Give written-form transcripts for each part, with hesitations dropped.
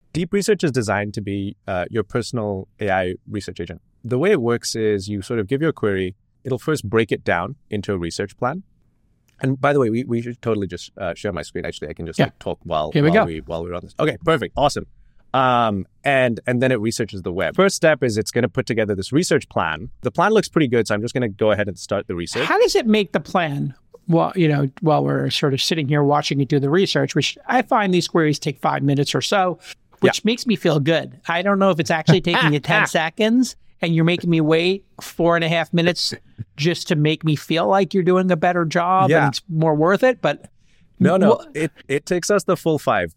Deep Research is designed to be your personal AI research agent. The way it works is you sort of give your query. It'll first break it down into a research plan. And by the way, we should totally just share my screen. Actually, I can just talk while we're on this. Okay, perfect. Awesome. And then it researches the web. First step is it's going to put together this research plan. The plan looks pretty good, so I'm just going to go ahead and start the research. How does it make the plan? Well, while we're sort of sitting here watching it do the research, which I find these queries take 5 minutes or so, which makes me feel good. I don't know if it's actually taking you 10 seconds and you're making me wait 4.5 minutes just to make me feel like you're doing a better job and it's more worth it. But no, it takes us the full 5.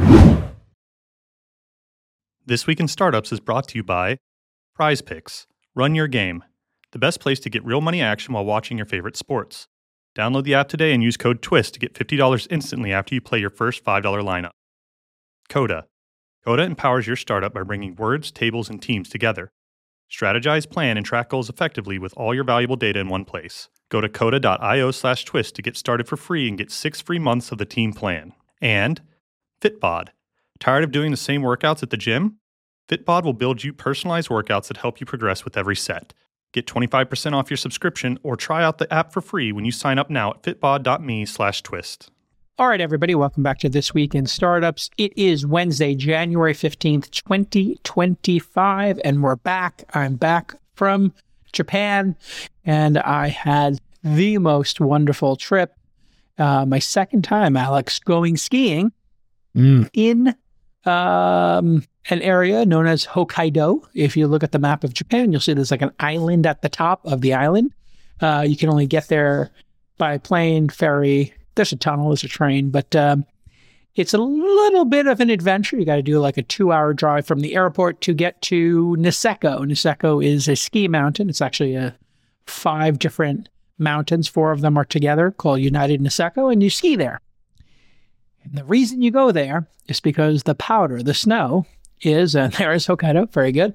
This Week in Startups is brought to you by Prize Picks. Run your game. The best place to get real money action while watching your favorite sports. Download the app today and use code TWIST to get $50 instantly after you play your first $5 lineup. Coda. Coda empowers your startup by bringing words, tables, and teams together. Strategize, plan, and track goals effectively with all your valuable data in one place. Go to coda.io/twist to get started for free and get 6 free months of the team plan. And Fitbod. Tired of doing the same workouts at the gym? Fitbod will build you personalized workouts that help you progress with every set. Get 25% off your subscription or try out the app for free when you sign up now at fitbod.me/twist. All right, everybody, welcome back to This Week in Startups. It is Wednesday, January 15th, 2025, and we're back. I'm back from Japan, and I had the most wonderful trip. My second time, Alex, going skiing in an area known as Hokkaido. If you look at the map of Japan, you'll see there's like an island at the top of the island. You can only get there by plane, ferry. There's a tunnel, there's a train, but it's a little bit of an adventure. You got to do like a 2-hour drive from the airport to get to Niseko. Niseko is a ski mountain. It's actually 5 different mountains. 4 of them are together called United Niseko, and you ski there. And the reason you go there is because the powder, the snow, is, and there is Hokkaido, very good.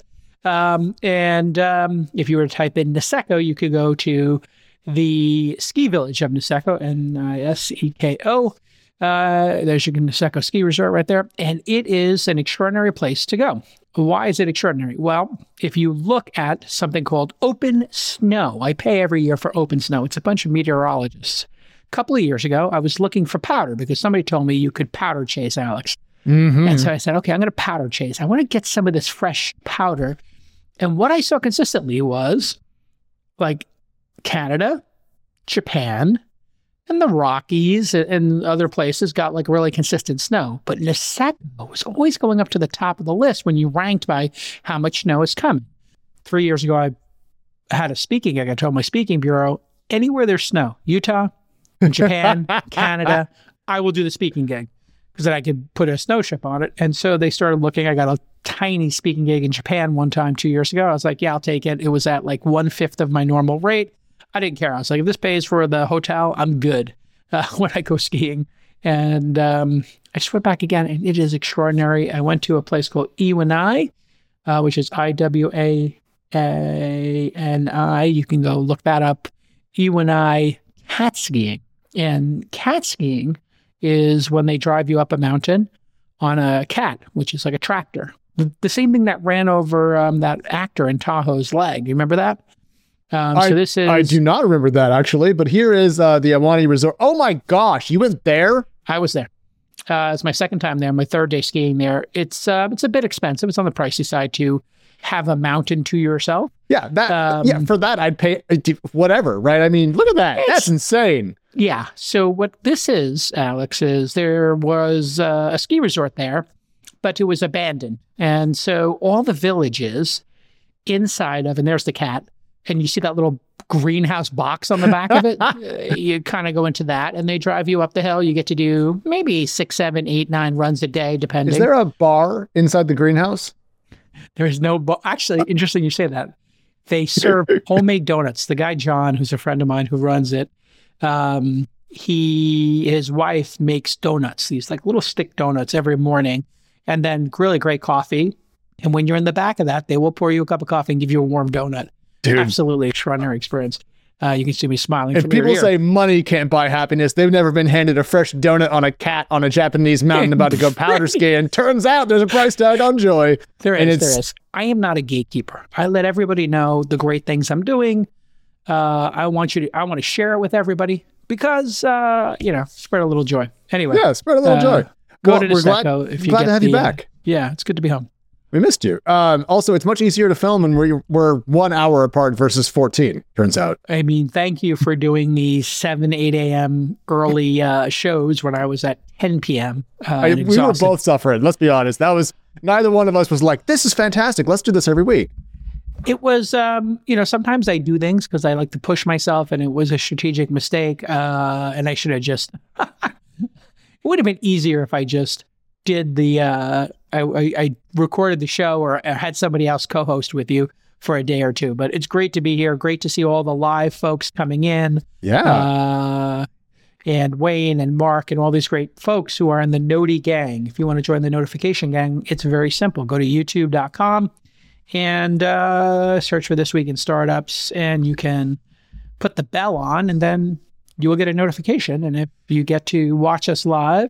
If you were to type in Niseko, you could go to the ski village of Niseko, Niseko. There's your Niseko ski resort right there. And it is an extraordinary place to go. Why is it extraordinary? Well, if you look at something called Open Snow, I pay every year for Open Snow. It's a bunch of meteorologists. A couple of years ago, I was looking for powder because somebody told me you could powder chase, Alex. Mm-hmm. And so I said, okay, I'm going to powder chase. I want to get some of this fresh powder. And what I saw consistently was like Canada, Japan, and the Rockies and other places got like really consistent snow. But Niseko was always going up to the top of the list when you ranked by how much snow is coming. 3 years ago, I had a speaking gig. I told my speaking bureau, anywhere there's snow, Utah, Japan, Canada, I will do the speaking gig because then I could put a snow ship on it. And so they started looking. I got a tiny speaking gig in Japan one time 2 years ago. I was like, yeah, I'll take it. It was at like 1/5 of my normal rate. I didn't care. I was like, if this pays for the hotel, I'm good when I go skiing. And I just went back again, and it is extraordinary. I went to a place called Iwani, which is Iwani. You can go look that up. Iwani cat skiing. And cat skiing is when they drive you up a mountain on a cat, which is like a tractor. The same thing that ran over that actor in Tahoe's leg. You remember that? I do not remember that, actually, but here is the Iwani Resort. Oh my gosh, you went there? I was there. It's my second time there, my third day skiing there. It's a bit expensive. It's on the pricey side to have a mountain to yourself. Yeah, for that I'd pay whatever, right? I mean, look at that. That's insane. Yeah. So what this is, Alex, is there was a ski resort there, but it was abandoned. And so all the villages inside of, and there's the cat, and you see that little greenhouse box on the back of it. You kind of go into that, and they drive you up the hill. You get to do maybe 6, 7, 8, 9 runs a day, depending. Is there a bar inside the greenhouse? There is no bar. Actually, interesting you say that. They serve homemade donuts. The guy, John, who's a friend of mine who runs it, his wife makes donuts, these like little stick donuts every morning, and then really great coffee. And when you're in the back of that, they will pour you a cup of coffee and give you a warm donut. Dude. Absolutely extraordinary experience. You can see me smiling. If from people ear to say ear. money can't buy happiness, they've never been handed a fresh donut on a cat on a Japanese mountain about to go powder skiing. Turns out there's a price tag on joy. There is. I am not a gatekeeper. I let everybody know the great things I'm doing. I want to share it with everybody because, spread a little joy. Anyway. Yeah, spread a little joy. Go to Niseko if you glad to have you back. Yeah, it's good to be home. We missed you. Also, it's much easier to film when we're 1 hour apart versus 14, turns out. I mean, thank you for doing the 7, 8 a.m. early shows when I was at 10 p.m. We were both suffering, let's be honest. Neither one of us was like, this is fantastic. Let's do this every week. It was, sometimes I do things because I like to push myself, and it was a strategic mistake. And I should have just, it would have been easier if I just did I recorded the show or had somebody else co-host with you for a day or two. But it's great to be here. Great to see all the live folks coming in. Yeah. And Wayne and Mark and all these great folks who are in the Noti gang. If you want to join the notification gang, it's very simple. Go to youtube.com and search for This Week in Startups, and you can put the bell on, and then you will get a notification. And if you get to watch us live,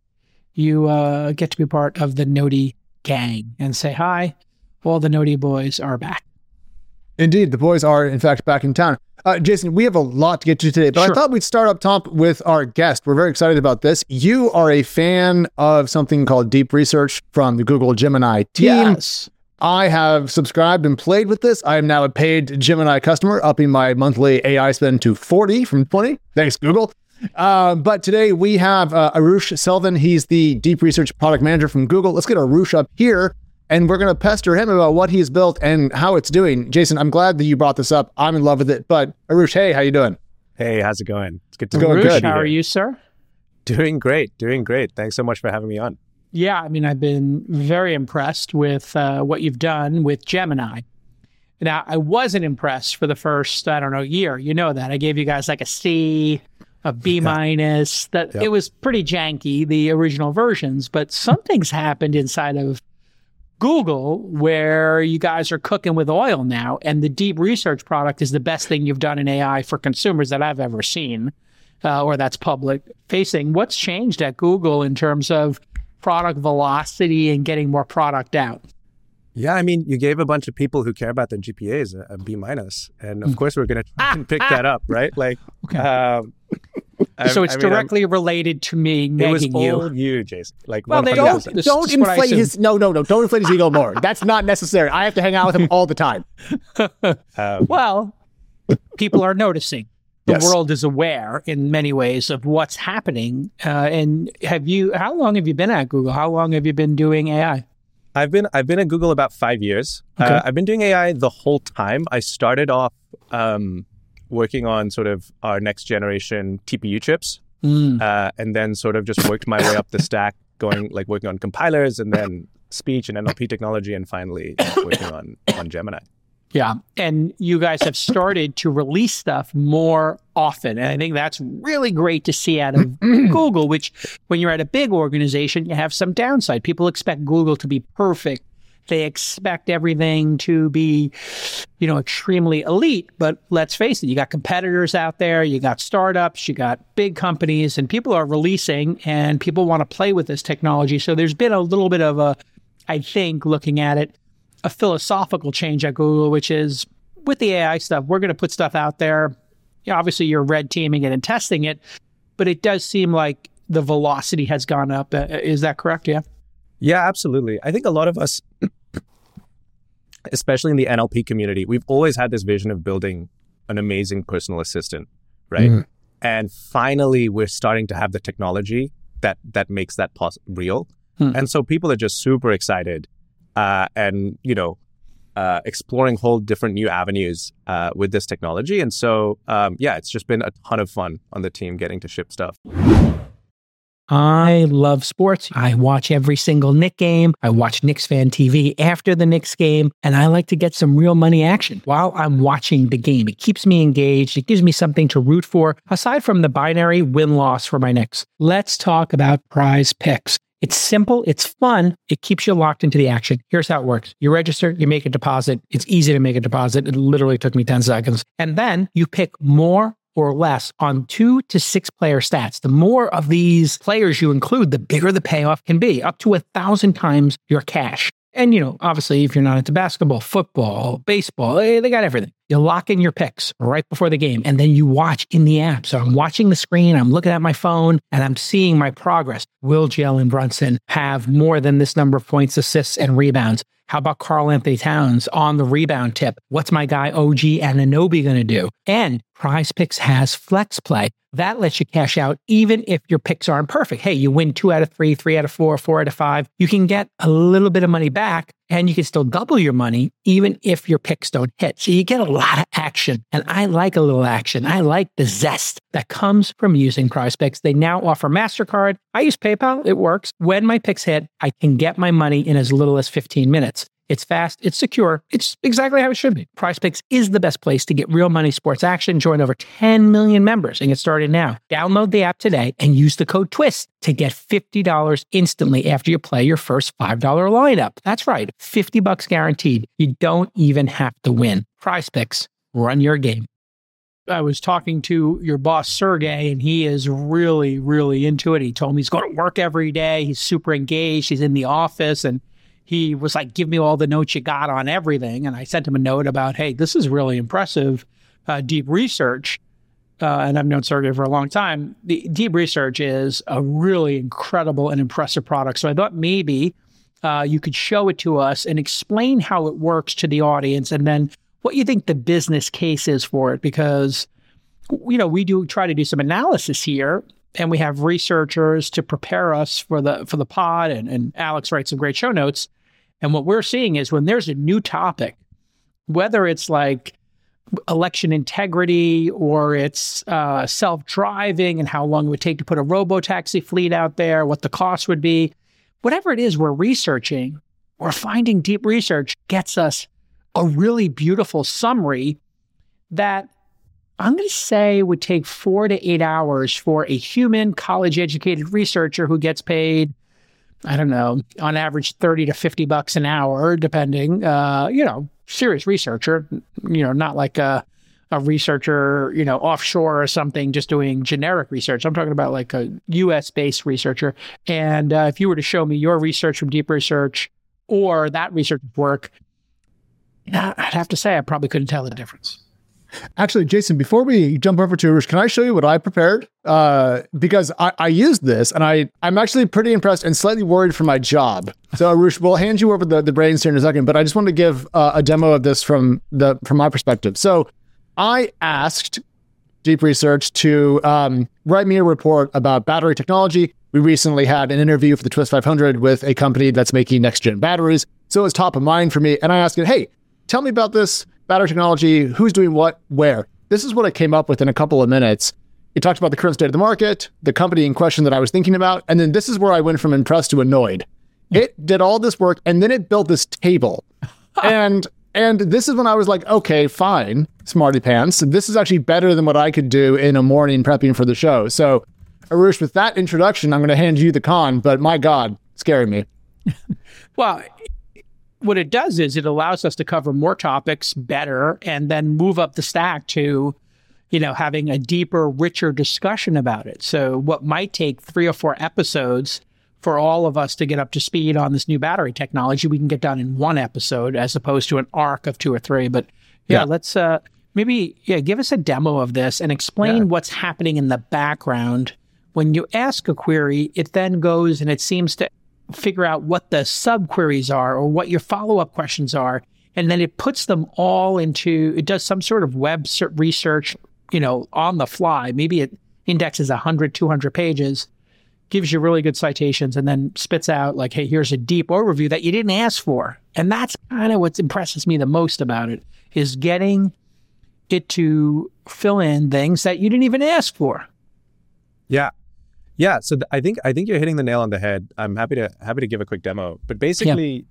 you get to be part of the Noti gang and say hi. All the Noti boys are back. Indeed, the boys are, in fact, back in town. Jason, we have a lot to get to today, but sure. I thought we'd start up top with our guest. We're very excited about this. You are a fan of something called Deep Research from the Google Gemini team. Yes. I have subscribed and played with this. I am now a paid Gemini customer, upping my monthly AI spend to 40 from 20. Thanks, Google. But today we have Arush Selvin. He's the Deep Research Product Manager from Google. Let's get Arush up here, and we're going to pester him about what he's built and how it's doing. Jason, I'm glad that you brought this up. I'm in love with it. But Arush, hey, how you doing? Hey, how's it going? It's good to be here. Arush, how are you, sir? Doing great. Thanks so much for having me on. Yeah, I mean, I've been very impressed with what you've done with Gemini. Now, I wasn't impressed for the first, year. You know that. I gave you guys like a C, a B minus. It was pretty janky, the original versions, but something's happened inside of Google where you guys are cooking with oil now, and the Deep Research product is the best thing you've done in AI for consumers that I've ever seen, or that's public facing. What's changed at Google in terms of product velocity and getting more product out? Yeah, I mean, you gave a bunch of people who care about their GPAs a B minus, and of course we're going to try and pick that up, right? Like, okay. So it's directly related to me negging you. It was all you, Jason. Like, well, don't inflate his. No, don't inflate his ego more. That's not necessary. I have to hang out with him all the time. Well, people are noticing. The world is aware in many ways of what's happening. And how long have you been at Google? How long have you been doing AI? I've been at Google about 5 years. Okay. I've been doing AI the whole time. I started off working on sort of our next generation TPU chips, and then sort of just worked my way up the stack, working on compilers and then speech and NLP technology, and finally working on Gemini. Yeah. And you guys have started to release stuff more often. And I think that's really great to see out of Google, which when you're at a big organization, you have some downside. People expect Google to be perfect. They expect everything to be, extremely elite. But let's face it, you got competitors out there, you got startups, you got big companies, and people are releasing and people want to play with this technology. So there's been a little bit of I think, looking at it, a philosophical change at Google, which is with the AI stuff, we're going to put stuff out there. Obviously, you're red teaming it and testing it, but it does seem like the velocity has gone up. Is that correct? Yeah. Yeah, absolutely. I think a lot of us, especially in the NLP community, we've always had this vision of building an amazing personal assistant, right? Mm-hmm. And finally, we're starting to have the technology that makes that real. And so people are just super excited. And exploring whole different new avenues with this technology. And so, it's just been a ton of fun on the team getting to ship stuff. I love sports. I watch every single Knicks game. I watch Knicks Fan TV after the Knicks game, and I like to get some real money action while I'm watching the game. It keeps me engaged. It gives me something to root for, aside from the binary win-loss for my Knicks. Let's talk about Prize Picks. It's simple. It's fun. It keeps you locked into the action. Here's how it works. You register, you make a deposit. It's easy to make a deposit. It literally took me 10 seconds. And then you pick more or less on 2 to 6 player stats. The more of these players you include, the bigger the payoff can be, up to 1,000 times your cash. And, obviously, if you're not into basketball, football, baseball, they got everything. You lock in your picks right before the game, and then you watch in the app. So I'm watching the screen, I'm looking at my phone, and I'm seeing my progress. Will Jalen Brunson have more than this number of points, assists, and rebounds? How about Karl Anthony Towns on the rebound tip? What's my guy OG Anunoby going to do? And Prize Picks has Flex Play. That lets you cash out even if your picks aren't perfect. Hey, you win 2 out of 3, 3 out of 4, 4 out of 5. You can get a little bit of money back and you can still double your money even if your picks don't hit. So you get a lot of action. And I like a little action. I like the zest that comes from using Prize Picks. They now offer MasterCard. I use PayPal. It works. When my picks hit, I can get my money in as little as 15 minutes. It's fast, it's secure, it's exactly how it should be. Prize Picks is the best place to get real money sports action. Join over 10 million members and get started now. Download the app today and use the code TWIST to get $50 instantly after you play your first $5 lineup. That's right, $50 guaranteed. You don't even have to win. Prize Picks, run your game. I was talking to your boss, Sergey, and he is really, really into it. He told me he's going to work every day. He's super engaged. He's in the office, and he was like, give me all the notes you got on everything. And I sent him a note about, hey, this is really impressive, deep research. And I've known Sergey for a long time. The deep research is a really incredible and impressive product. So I thought maybe you could show it to us and explain how it works to the audience and then what you think the business case is for it. Because, we do try to do some analysis here. And we have researchers to prepare us for the pod, and Alex writes some great show notes. And what we're seeing is when there's a new topic, whether it's like election integrity or it's self-driving and how long it would take to put a robo-taxi fleet out there, what the cost would be, whatever it is we're researching, we're finding deep research gets us a really beautiful summary that I'm going to say would take 4 to 8 hours for a human college-educated researcher who gets paid, I don't know, on average $30 to $50 an hour, depending. Serious researcher. Not like a researcher, offshore or something, just doing generic research. I'm talking about like a U.S.-based researcher. And if you were to show me your research from Deep Research or that research work, I'd have to say I probably couldn't tell the difference. Actually, Jason, before we jump over to Arush, can I show you what I prepared? Because I used this and I'm actually pretty impressed and slightly worried for my job. So Arush, we'll hand you over the brains here in a second, but I just wanted to give a demo of this from my perspective. So I asked Deep Research to write me a report about battery technology. We recently had an interview for the Twist 500 with a company that's making next-gen batteries. So it was top of mind for me. And I asked it, hey, tell me about this battery technology, who's doing what, where. This is what I came up with in a couple of minutes. It talked about the current state of the market, the company in question that I was thinking about, and then this is where I went from impressed to annoyed. It did all this work, and then it built this table. and this is when I was like, okay, fine, smarty pants. This is actually better than what I could do in a morning prepping for the show. So, Arush, with that introduction, I'm going to hand you the con, but my God, scaring me. Well, what it does is it allows us to cover more topics better and then move up the stack to, having a deeper, richer discussion about it. So what might take 3 or 4 episodes for all of us to get up to speed on this new battery technology, we can get done in 1 episode as opposed to an arc of 2 or 3. But let's give us a demo of this and explain what's happening in the background. When you ask a query, it then goes and it seems to figure out what the subqueries are or what your follow-up questions are. And then it puts them all it does some sort of web research, on the fly. Maybe it indexes 100, 200 pages, gives you really good citations, and then spits out like, hey, here's a deep overview that you didn't ask for. And that's kind of what impresses me the most about it, is getting it to fill in things that you didn't even ask for. Yeah. Yeah, so I think you're hitting the nail on the head. I'm happy to give a quick demo. But basically,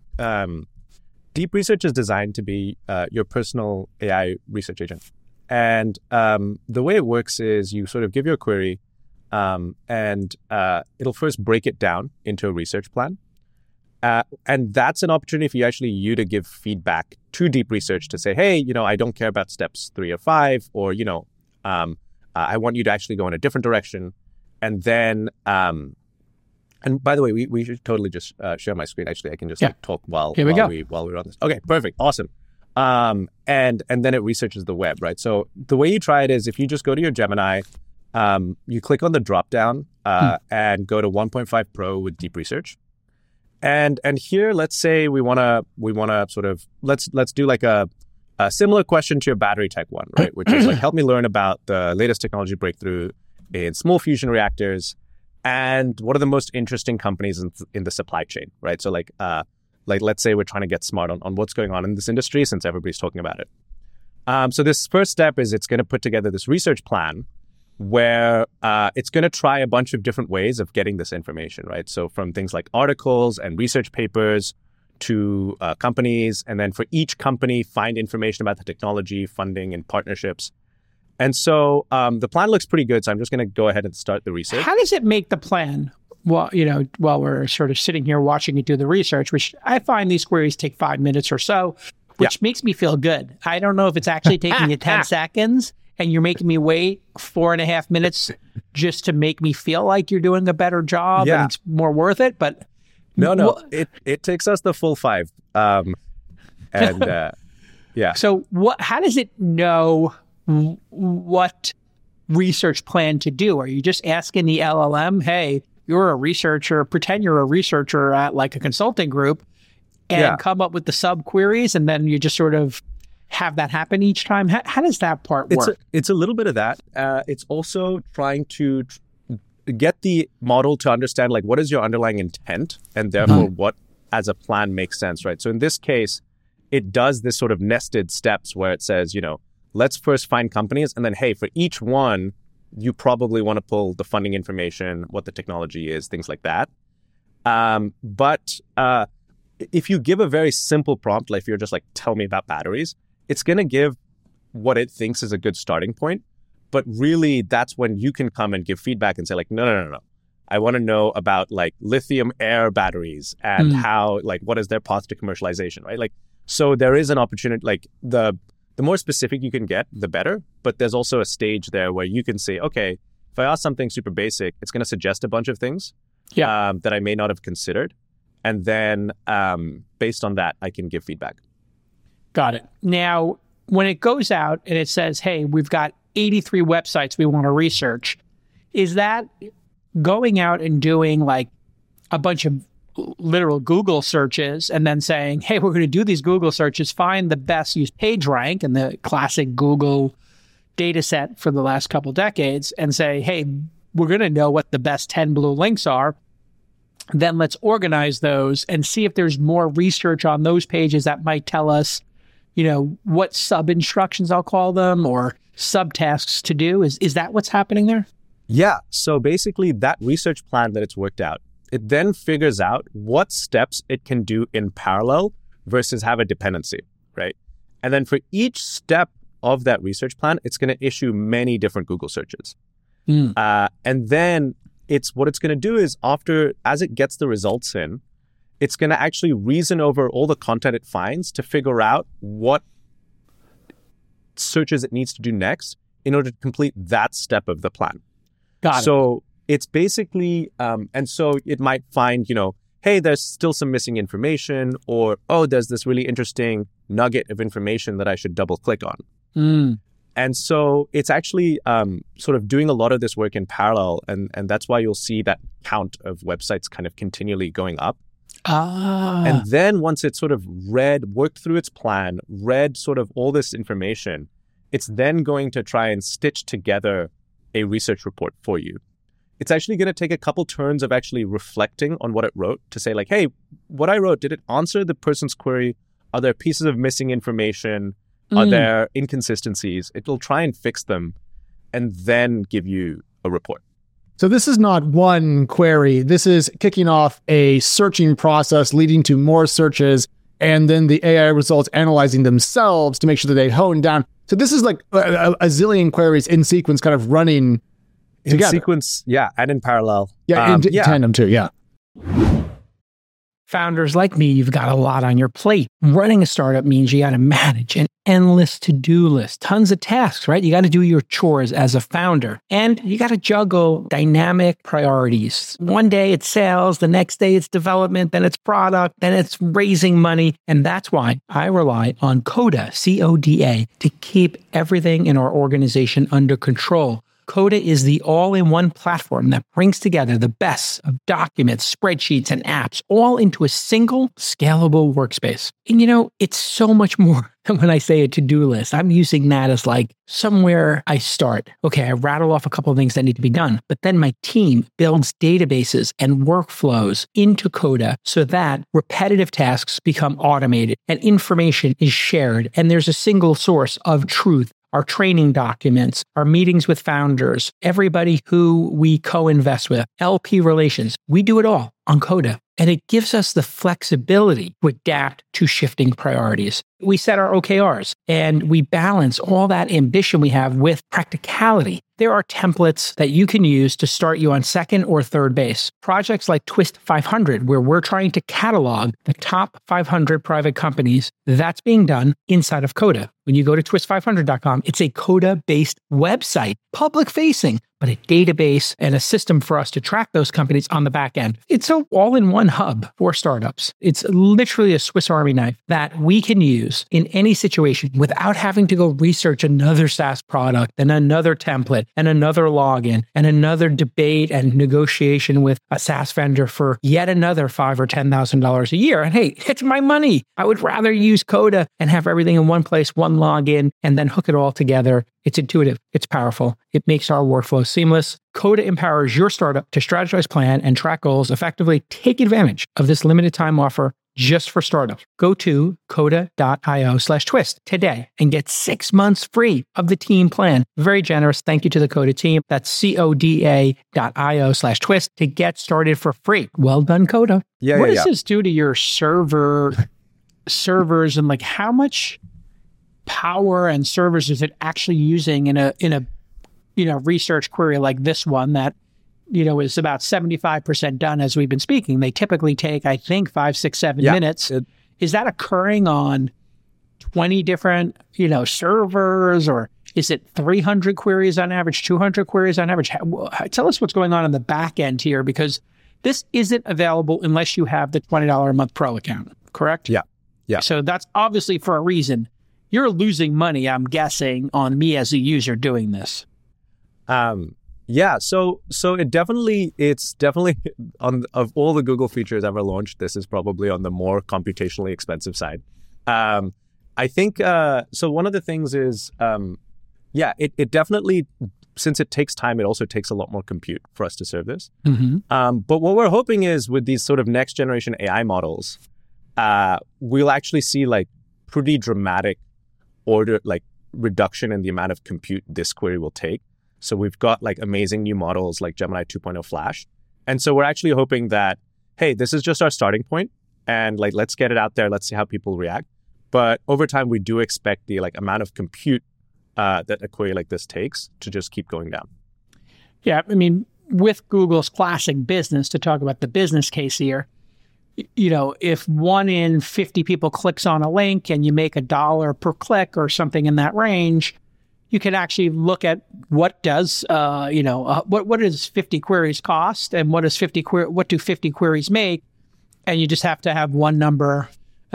Deep Research is designed to be your personal AI research agent. And the way it works is you sort of give your query, and it'll first break it down into a research plan. And that's an opportunity for you to give feedback to deep research to say, hey, I don't care about steps 3 or 5, or, I want you to actually go in a different direction. And then, and by the way, we should totally just share my screen. Actually, I can just talk while we're on this. Okay, perfect. Awesome. And then it researches the web, right? So the way you try it is if you just go to your Gemini, you click on the dropdown and go to 1.5 Pro with deep research. And here, let's say we want to sort of, let's do like a similar question to your battery tech one, right? Which is like, help me learn about the latest technology breakthrough in small fusion reactors and what are the most interesting companies in the supply chain, right? So like let's say we're trying to get smart on what's going on in this industry since everybody's talking about it. So this first step is it's going to put together this research plan where it's going to try a bunch of different ways of getting this information, right? So from things like articles and research papers to companies, and then for each company, find information about the technology, funding, and partnerships. And so the plan looks pretty good. So I'm just going to go ahead and start the research. How does it make the plan? Well, while we're sort of sitting here watching it do the research, which I find these queries take 5 minutes or so, which makes me feel good. I don't know if it's actually taking you 10 seconds and you're making me wait 4.5 minutes just to make me feel like you're doing a better job and it's more worth it. But no, it takes us the full 5. So how does it know what research plan to do? Are you just asking the LLM, hey, you're a researcher, pretend you're a researcher at like a consulting group and come up with the sub queries, and then you just sort of have that happen each time? How does that part work? It's a little bit of that. It's also trying to get the model to understand like what is your underlying intent and therefore what as a plan makes sense, right? So in this case, it does this sort of nested steps where it says, let's first find companies and then, hey, for each one, you probably want to pull the funding information, what the technology is, things like that. But if you give a very simple prompt, like if you're just like, tell me about batteries, it's going to give what it thinks is a good starting point. But really, that's when you can come and give feedback and say like, no. I want to know about like lithium air batteries and how, like, what is their path to commercialization, right? Like, so there is an opportunity, like the more specific you can get, the better. But there's also a stage there where you can say, okay, if I ask something super basic, it's going to suggest a bunch of things that I may not have considered. And then based on that, I can give feedback. Got it. Now, when it goes out and it says, hey, we've got 83 websites we want to research, is that going out and doing like a bunch of literal Google searches and then saying, hey, we're going to do these Google searches, find the best used page rank and the classic Google data set for the last couple decades and say, hey, we're going to know what the best 10 blue links are. Then let's organize those and see if there's more research on those pages that might tell us, what sub-instructions, I'll call them, or subtasks to do. Is that what's happening there? Yeah. So basically that research plan that it's worked out, it then figures out what steps it can do in parallel versus have a dependency, right? And then for each step of that research plan, it's going to issue many different Google searches. And then what it's going to do is as it gets the results in, it's going to actually reason over all the content it finds to figure out what searches it needs to do next in order to complete that step of the plan. Got it. So it's basically, and so it might find, hey, there's still some missing information, or, oh, there's this really interesting nugget of information that I should double click on. And so it's actually sort of doing a lot of this work in parallel. And that's why you'll see that count of websites kind of continually going up. And then once it's sort of worked through its plan, read sort of all this information, it's then going to try and stitch together a research report for you. It's actually going to take a couple turns of actually reflecting on what it wrote to say like, hey, what I wrote, did it answer the person's query? Are there pieces of missing information? Are there inconsistencies? It will try and fix them and then give you a report. So this is not one query. This is kicking off a searching process leading to more searches, and then the AI results analyzing themselves to make sure that they hone down. So this is like a zillion queries in sequence kind of running in together. sequence, yeah, and in parallel. Yeah, in tandem too. Yeah. Founders like me, you've got a lot on your plate. Running a startup means you got to manage an endless to-do list, tons of tasks, right? You got to do your chores as a founder, and you got to juggle dynamic priorities. One day it's sales, the next day it's development, then it's product, then it's raising money. And that's why I rely on Coda, C-O-D-A, to keep everything in our organization under control. Coda is the all-in-one platform that brings together the best of documents, spreadsheets, and apps all into a single scalable workspace. And it's so much more than when I say a to-do list. I'm using that as like somewhere I start. Okay, I rattle off a couple of things that need to be done, but then my team builds databases and workflows into Coda so that repetitive tasks become automated and information is shared, and there's a single source of truth. Our training documents, our meetings with founders, everybody who we co-invest with, LP relations, we do it all on Coda. And it gives us the flexibility to adapt to shifting priorities. We set our OKRs and we balance all that ambition we have with practicality. There are templates that you can use to start you on second or third base. Projects like Twist 500, where we're trying to catalog the top 500 private companies, that's being done inside of Coda. When you go to twist500.com, it's a Coda-based website, public-facing, but a database and a system for us to track those companies on the back end. It's an all-in-one hub for startups. It's literally a Swiss Army knife that we can use in any situation without having to go research another SaaS product and another template and another login and another debate and negotiation with a SaaS vendor for yet another $5,000 or $10,000 a year. And hey, it's my money. I would rather use Coda and have everything in one place, one login, and then hook it all together. It's intuitive. It's powerful. It makes our workflow seamless. Coda empowers your startup to strategize, plan, and track goals effectively. Take advantage of this limited time offer just for startups. Go to coda.io/twist today and get 6 months free of the team plan. Very generous. Thank you to the Coda team. That's coda.io/twist to get started for free. Well done, Coda. What does this do to your servers and like how much power and servers is it actually using in a research query like this one that is about 75% done as we've been speaking? They typically take, I think, 5, 6, 7 minutes. Is that occurring on 20 different servers, or is it 300 queries on average, 200 queries on average? Tell us what's going on the back end here, because this isn't available unless you have the $20 a month pro account, correct? Yeah. So that's obviously for a reason. You're losing money, I'm guessing, on me as a user doing this. Yeah. So it's definitely of all the Google features ever launched, this is probably on the more computationally expensive side. I think, so one of the things is, it definitely, since it takes time, it also takes a lot more compute for us to serve this. Mm-hmm. But what we're hoping is with these sort of next generation AI models, we'll actually see like pretty dramatic reduction in the amount of compute this query will take. So we've got like amazing new models like Gemini 2.0 Flash. And so we're actually hoping that, hey, this is just our starting point and like, let's get it out there. Let's see how people react. But over time, we do expect the like amount of compute that a query like this takes to just keep going down. Yeah. I mean, with Google's classic business, to talk about the business case here, if 1 in 50 people clicks on a link and you make $1 per click or something in that range, you can actually look at what does, what does 50 queries cost and what do 50 queries make? And you just have to have one number,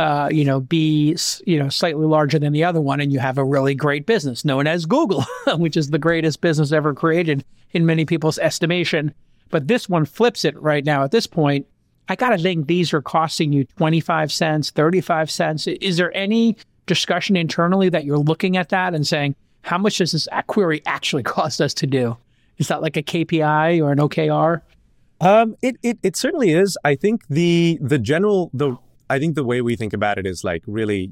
be, slightly larger than the other one. And you have a really great business known as Google, which is the greatest business ever created in many people's estimation. But this one flips it right now at this point. I got to think these are costing you 25 cents, 35 cents. Is there any discussion internally that you're looking at that and saying, how much does this query actually cost us to do? Is that like a KPI or an OKR? It certainly is. I think the way we think about it is like really,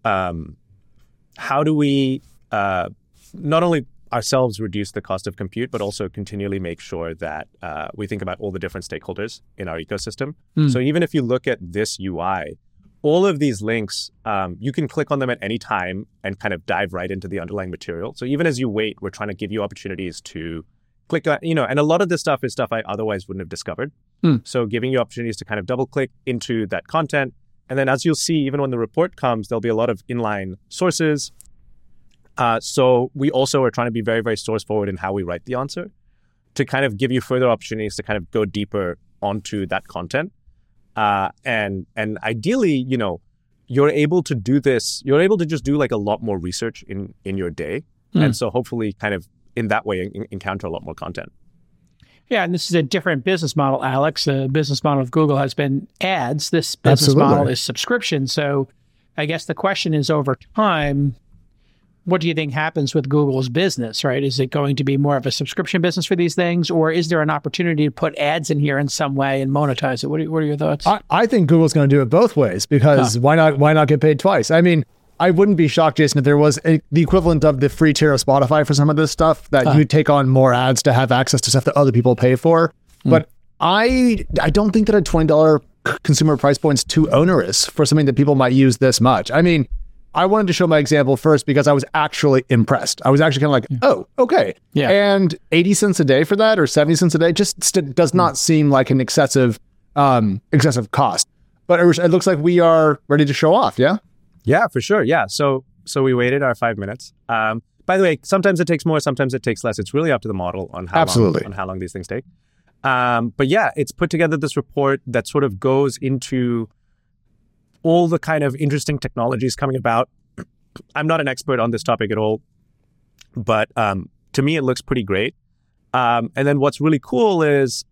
how do we not only ourselves reduce the cost of compute, but also continually make sure that we think about all the different stakeholders in our ecosystem. So even if you look at this UI, all of these links, you can click on them at any time and kind of dive right into the underlying material. So even as you wait, we're trying to give you opportunities to click on, and a lot of this stuff is stuff I otherwise wouldn't have discovered. So giving you opportunities to kind of double click into that content. And then as you'll see, even when the report comes, there'll be a lot of inline sources. So we also are trying to be very, very source forward in how we write the answer to kind of give you further opportunities to kind of go deeper onto that content. And ideally, you're able to do this. You're able to just do like a lot more research in your day. And so hopefully kind of in that way encounter a lot more content. Yeah, and this is a different business model, Alex. The business model of Google has been ads. This business model is subscription. So I guess the question is, over time, what do you think happens with Google's business, right? Is it going to be more of a subscription business for these things, or is there an opportunity to put ads in here in some way and monetize it? What are your thoughts? I think Google's going to do it both ways, because why not get paid twice? I mean, I wouldn't be shocked, Jason, if there was the equivalent of the free tier of Spotify for some of this stuff, that you take on more ads to have access to stuff that other people pay for. But I don't think that a $20 consumer price point is too onerous for something that people might use this much. I mean, I wanted to show my example first because I was actually impressed. I was actually kind of like, oh, okay. Yeah. And 80 cents a day for that, or 70 cents a day, just does not seem like an excessive cost. But it looks like we are ready to show off, yeah? Yeah, for sure. Yeah. So we waited our 5 minutes. By the way, sometimes it takes more, sometimes it takes less. It's really up to the model on how long these things take. But yeah, it's put together this report that sort of goes into all the kind of interesting technologies coming about. I'm not an expert on this topic at all, but to me, it looks pretty great. And then what's really cool is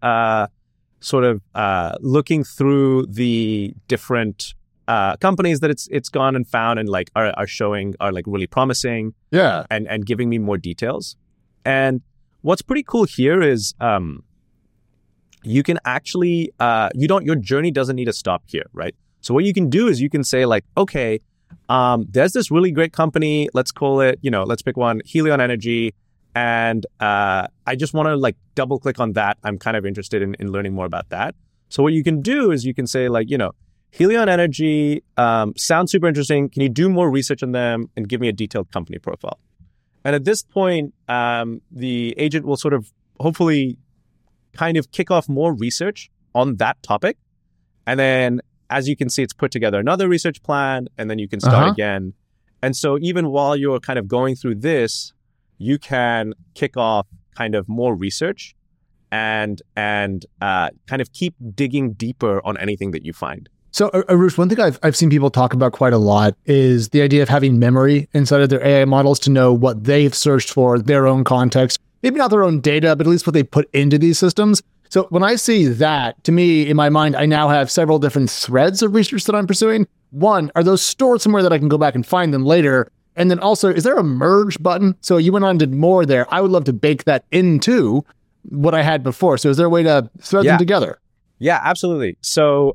looking through the different companies that it's gone and found and like are like really promising. Yeah. And giving me more details. And what's pretty cool here is you can actually your journey doesn't need to stop here, right? So what you can do is you can say like, okay, there's this really great company. Let's call it, let's pick one, Helion Energy. And I just want to like double click on that. I'm kind of interested in learning more about that. So what you can do is you can say like, Helion Energy sounds super interesting. Can you do more research on them and give me a detailed company profile? And at this point, the agent will sort of hopefully kind of kick off more research on that topic. And then as you can see, it's put together another research plan, and then you can start again. And so even while you're kind of going through this, you can kick off kind of more research and kind of keep digging deeper on anything that you find. So Arush, one thing I've seen people talk about quite a lot is the idea of having memory inside of their AI models to know what they've searched for, their own context, maybe not their own data, but at least what they put into these systems. So when I see that, to me, in my mind, I now have several different threads of research that I'm pursuing. One, are those stored somewhere that I can go back and find them later? And then also, is there a merge button? So you went on and did more there. I would love to bake that into what I had before. So is there a way to thread them together? Yeah, absolutely. So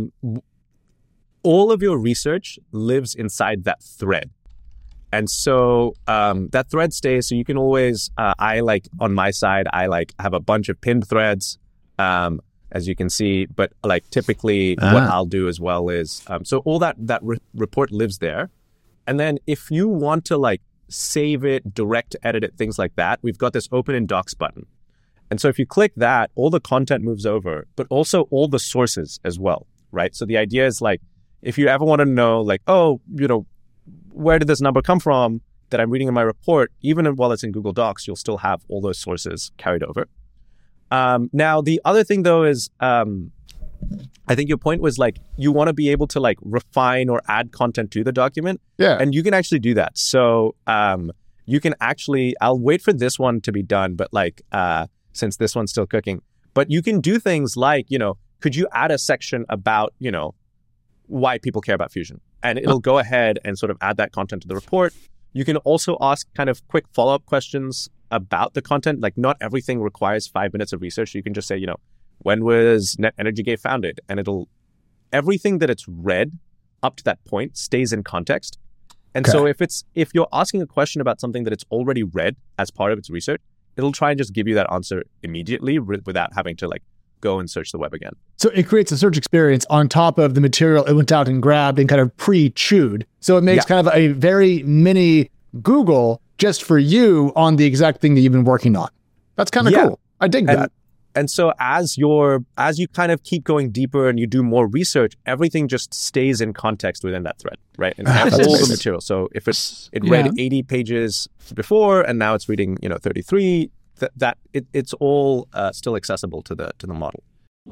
all of your research lives inside that thread. And so that thread stays. So you can always, on my side, I have a bunch of pinned threads, as you can see. But like typically what I'll do as well is, so all that report lives there. And then if you want to like save it, direct edit it, things like that, we've got this open in docs button. And so if you click that, all the content moves over, but also all the sources as well, right? So the idea is like, if you ever want to know like, where did this number come from that I'm reading in my report, even while it's in Google Docs, you'll still have all those sources carried over. Now, the other thing though is, I think your point was like, you want to be able to like refine or add content to the document. Yeah. And you can actually do that. So you can actually, I'll wait for this one to be done, but like, since this one's still cooking, but you can do things like, could you add a section about, why people care about Fusion? And it'll go ahead and sort of add that content to the report. You can also ask kind of quick follow-up questions about the content. Like not everything requires 5 minutes of research. You can just say, when was Net Energy Gate founded? And everything that it's read up to that point stays in context. And so if you're asking a question about something that it's already read as part of its research, it'll try and just give you that answer immediately without having to like go and search the web again. So it creates a search experience on top of the material it went out and grabbed and kind of pre-chewed. So it makes kind of a very mini Google just for you on the exact thing that you've been working on. That's kind of cool. I dig that. And so as you kind of keep going deeper and you do more research, everything just stays in context within that thread, right? And all the material. So if it read 80 pages before and now it's reading 33, it's all still accessible to the model.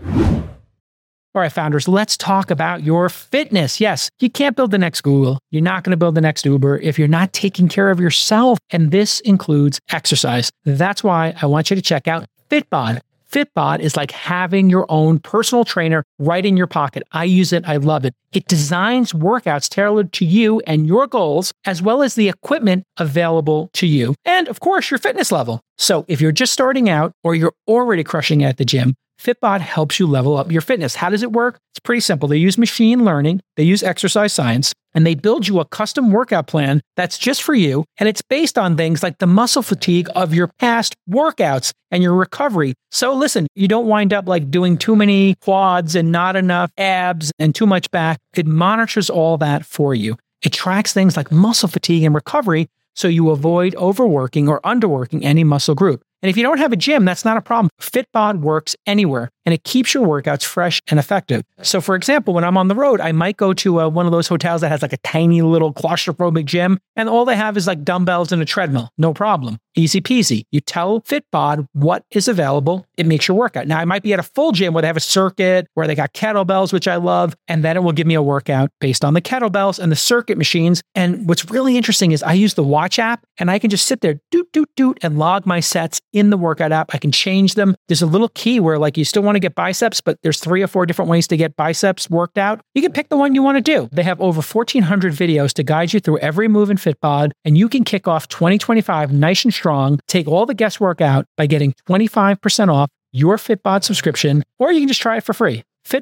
All right, founders, let's talk about your fitness. Yes, you can't build the next Google. You're not going to build the next Uber if you're not taking care of yourself. And this includes exercise. That's why I want you to check out Fitbod. Fitbod is like having your own personal trainer right in your pocket. I use it. I love it. It designs workouts tailored to you and your goals, as well as the equipment available to you. And of course, your fitness level. So if you're just starting out or you're already crushing it at the gym, Fitbod helps you level up your fitness. How does it work? It's pretty simple. They use machine learning, they use exercise science, and they build you a custom workout plan that's just for you. And it's based on things like the muscle fatigue of your past workouts and your recovery. So listen, you don't wind up like doing too many quads and not enough abs and too much back. It monitors all that for you. It tracks things like muscle fatigue and recovery so you avoid overworking or underworking any muscle group. And if you don't have a gym, that's not a problem. Fitbod works anywhere, and it keeps your workouts fresh and effective. So for example, when I'm on the road, I might go to one of those hotels that has like a tiny little claustrophobic gym, and all they have is like dumbbells and a treadmill. No problem. Easy peasy. You tell Fitbod what is available. It makes your workout. Now, I might be at a full gym where they have a circuit, where they got kettlebells, which I love, and then it will give me a workout based on the kettlebells and the circuit machines. And what's really interesting is I use the Watch app, and I can just sit there, doot, doot, doot, and log my sets in the workout app. I can change them. There's a little key where like you still want to get biceps, but there's 3 or 4 different ways to get biceps worked out. You can pick the one you want to do. They have over 1,400 videos to guide you through every move in Fitbod, and you can kick off 2025 nice and strong. Take all the guesswork out by getting 25% off your Fitbod subscription, or you can just try it for free.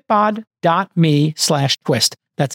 Fitbod.me/twist. That's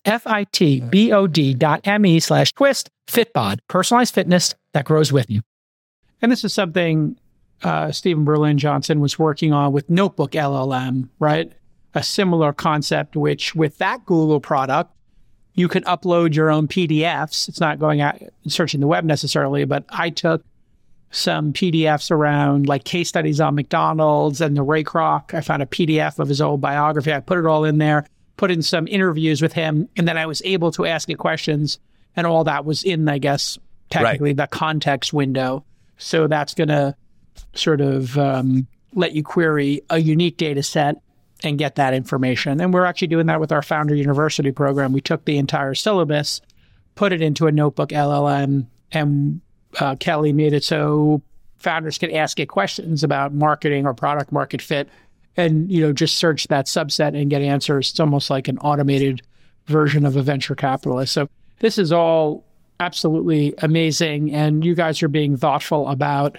FITBOD.me/twist. Fitbod, personalized fitness that grows with you. And this is something Stephen Berlin-Johnson was working on with Notebook LLM, right? A similar concept, which with that Google product, you can upload your own PDFs. It's not going out searching the web necessarily, but I took some PDFs around like case studies on McDonald's and the Ray Kroc. I found a PDF of his old biography. I put it all in there, put in some interviews with him, and then I was able to ask it questions, and all that was in, I guess, technically the context window. So that's going to sort of let you query a unique data set and get that information. And we're actually doing that with our Founder University program. We took the entire syllabus, put it into a Notebook LLM, and Kelly made it so founders could ask it questions about marketing or product market fit and, just search that subset and get answers. It's almost like an automated version of a venture capitalist. So this is all absolutely amazing. And you guys are being thoughtful about,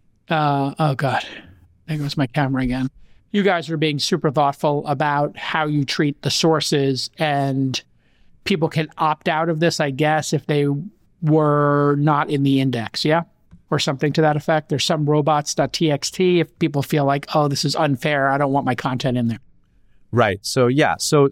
oh God, there goes my camera again. You guys are being super thoughtful about how you treat the sources, and people can opt out of this, I guess, if they were not in the index, yeah? Or something to that effect. There's some robots.txt if people feel like, oh, this is unfair, I don't want my content in there. Right. So yeah. So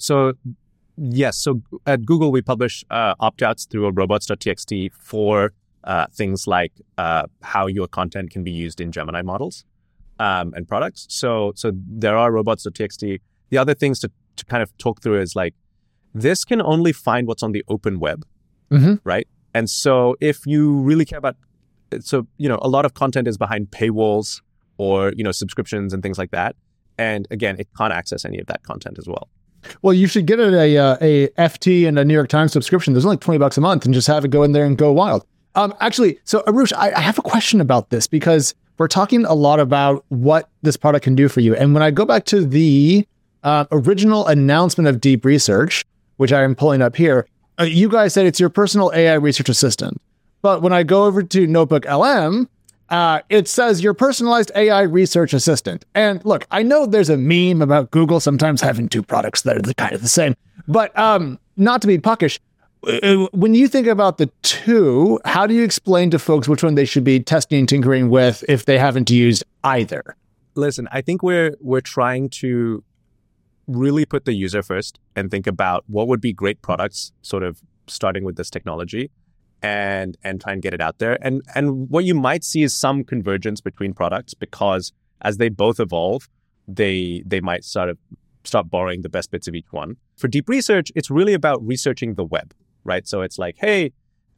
yes. So at Google, we publish opt-outs through a robots.txt for things like how your content can be used in Gemini models and products. So there are robots.txt. The other things to kind of talk through is like, this can only find what's on the open web, right? And so if you really care about, a lot of content is behind paywalls or, subscriptions and things like that. And again, it can't access any of that content as well. Well, you should get it a FT and a New York Times subscription. There's only $20 a month, and just have it go in there and go wild. Actually, so Arush, I have a question about this, because we're talking a lot about what this product can do for you. And when I go back to the original announcement of Deep Research, which I am pulling up here, you guys said it's your personal AI research assistant. But when I go over to Notebook LM, it says your personalized AI research assistant. And look, I know there's a meme about Google sometimes having 2 products that are kind of the same, but not to be puckish, when you think about the 2, how do you explain to folks which one they should be testing and tinkering with if they haven't used either? Listen, I think we're trying to really put the user first and think about what would be great products, sort of starting with this technology. and try and get it out there. And what you might see is some convergence between products, because as they both evolve, they might sort of start borrowing the best bits of each one. For deep research, it's really about researching the web, right? So it's like, hey,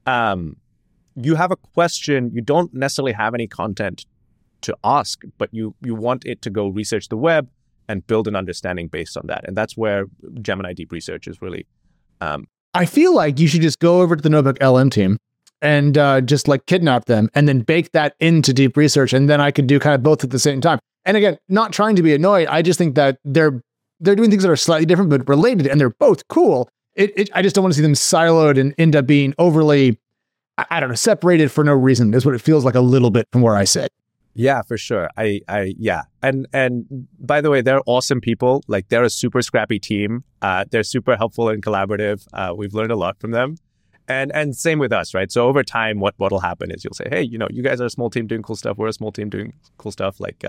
you have a question, you don't necessarily have any content to ask, but you want it to go research the web and build an understanding based on that. And that's where Gemini Deep Research is really... I feel like you should just go over to the NotebookLM team and just like kidnap them and then bake that into Deep Research. And then I could do kind of both at the same time. And again, not trying to be annoyed. I just think that they're doing things that are slightly different, but related, and they're both cool. I just don't want to see them siloed and end up being overly, I don't know, separated for no reason is what it feels like a little bit from where I sit. Yeah, for sure. Yeah. And by the way, they're awesome people. Like, they're a super scrappy team. They're super helpful and collaborative. We've learned a lot from them. And same with us, right? So over time, what'll happen is you'll say, hey, you guys are a small team doing cool stuff. We're a small team doing cool stuff. Like,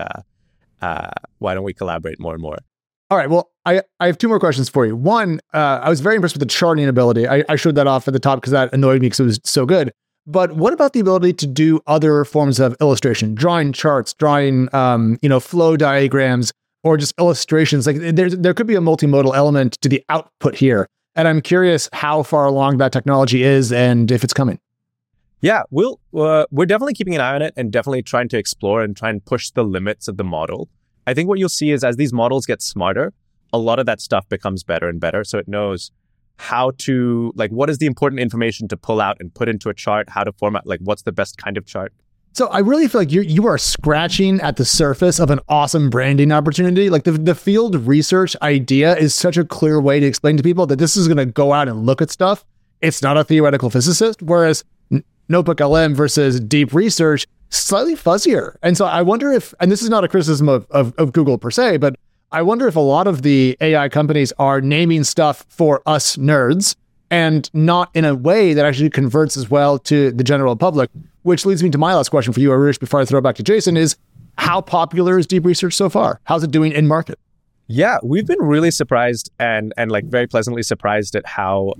why don't we collaborate more and more? All right. Well, I have two more questions for you. One, I was very impressed with the charting ability. I showed that off at the top because that annoyed me because it was so good. But what about the ability to do other forms of illustration, drawing charts, drawing, flow diagrams, or just illustrations? Like, there could be a multimodal element to the output here. And I'm curious how far along that technology is and if it's coming. Yeah, we're definitely keeping an eye on it and definitely trying to explore and try and push the limits of the model. I think what you'll see is as these models get smarter, a lot of that stuff becomes better and better. So it knows how to, like, what is the important information to pull out and put into a chart, how to format, like, what's the best kind of chart. So I really feel like you are scratching at the surface of an awesome branding opportunity. Like, the field research idea is such a clear way to explain to people that this is going to go out and look at stuff. It's not a theoretical physicist, whereas NotebookLM versus Deep Research, slightly fuzzier. And so I wonder if, and this is not a criticism of Google per se, but I wonder if a lot of the AI companies are naming stuff for us nerds and not in a way that actually converts as well to the general public, which leads me to my last question for you, Arush, before I throw it back to Jason, is how popular is Deep Research so far? How's it doing in market? Yeah, we've been really surprised and like very pleasantly surprised at how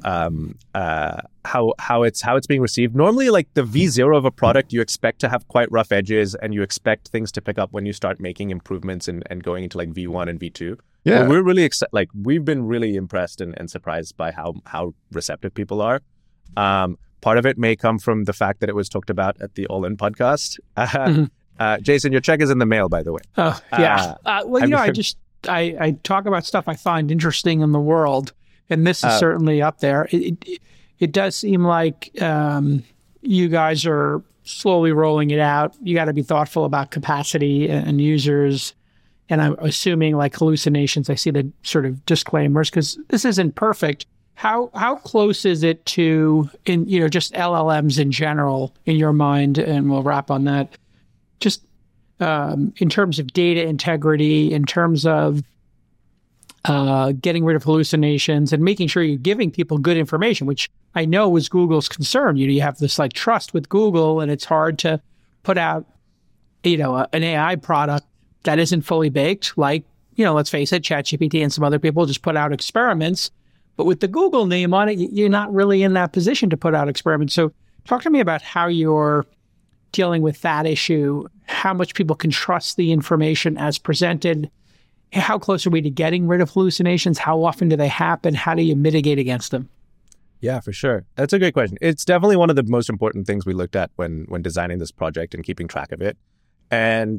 it's being received. Normally, like the V0 of a product, you expect to have quite rough edges and you expect things to pick up when you start making improvements and going into like V1 and V2. Yeah, but we're really we've been really impressed and surprised by how receptive people are. Part of it may come from the fact that it was talked about at the All In podcast. Jason, your check is in the mail, by the way. Oh, yeah. I talk about stuff I find interesting in the world, and this is certainly up there. It does seem like you guys are slowly rolling it out. You got to be thoughtful about capacity and users, and I'm assuming like hallucinations. I see the sort of disclaimers because this isn't perfect. How close is it to just LLMs in general in your mind? And we'll wrap on that. Just in terms of data integrity, in terms of getting rid of hallucinations and making sure you're giving people good information, which I know was Google's concern. You have this like trust with Google, and it's hard to put out, an AI product that isn't fully baked. Like, let's face it, ChatGPT and some other people just put out experiments, but with the Google name on it, you're not really in that position to put out experiments. So talk to me about how you're dealing with that issue, how much people can trust the information as presented. How close are we to getting rid of hallucinations? How often do they happen? How do you mitigate against them? Yeah, for sure. That's a great question. It's definitely one of the most important things we looked at when designing this project and keeping track of it. And,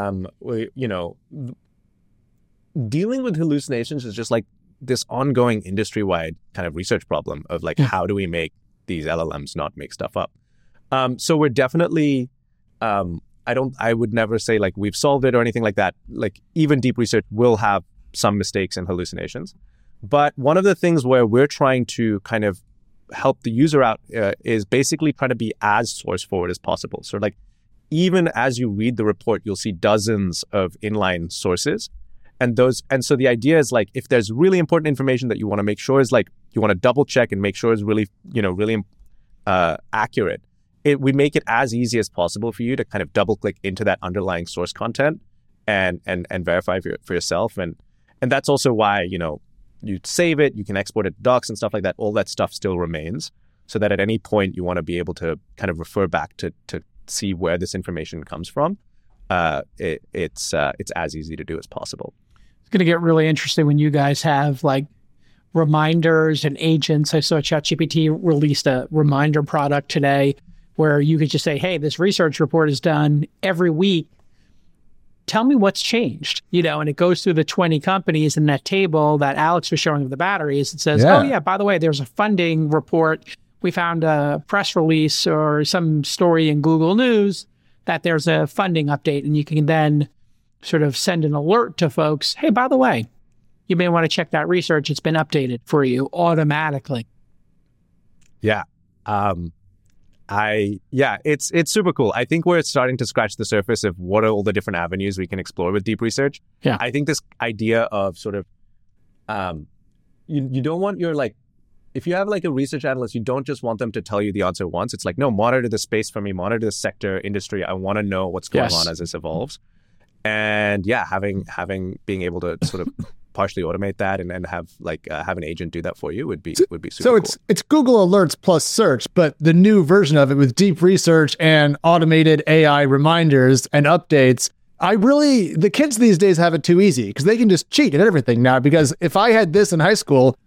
dealing with hallucinations is just like this ongoing industry-wide kind of research problem of like, how do we make these LLMs not make stuff up? So we're definitely, I would never say like we've solved it or anything like that. Like even Deep Research will have some mistakes and hallucinations. But one of the things where we're trying to kind of help the user out is basically trying to be as source forward as possible. So like even as you read the report, you'll see dozens of inline sources. And so the idea is like, if there's really important information that you want to make sure is like, you want to double check and make sure is really, really accurate. We make it as easy as possible for you to kind of double click into that underlying source content and verify for yourself. And that's also why, you save it, you can export it to docs and stuff like that. All that stuff still remains. so that at any point you want to be able to kind of refer back to see where this information comes from. It's as easy to do as possible. It's going to get really interesting when you guys have like reminders and agents. I saw ChatGPT released a reminder product today where you could just say, hey, this research report is done every week. Tell me what's changed, and it goes through the 20 companies in that table that Alex was showing of the batteries. It says, oh yeah, by the way, there's a funding report. We found a press release or some story in Google News that there's a funding update, and you can then sort of send an alert to folks. Hey, by the way, you may want to check that research. It's been updated for you automatically. Yeah. It's super cool. I think we're starting to scratch the surface of what are all the different avenues we can explore with deep research. Yeah. I think this idea of sort of, you don't want your if you have like a research analyst, you don't just want them to tell you the answer once. It's like, no, monitor the space for me, monitor the sector, industry. I want to know what's going on as this evolves. And yeah, being able to sort of partially automate that and have an agent do that for you would be super cool. It's Google Alerts plus search, but the new version of it with deep research and automated AI reminders and updates. The kids these days have it too easy because they can just cheat at everything now. Because if I had this in high school,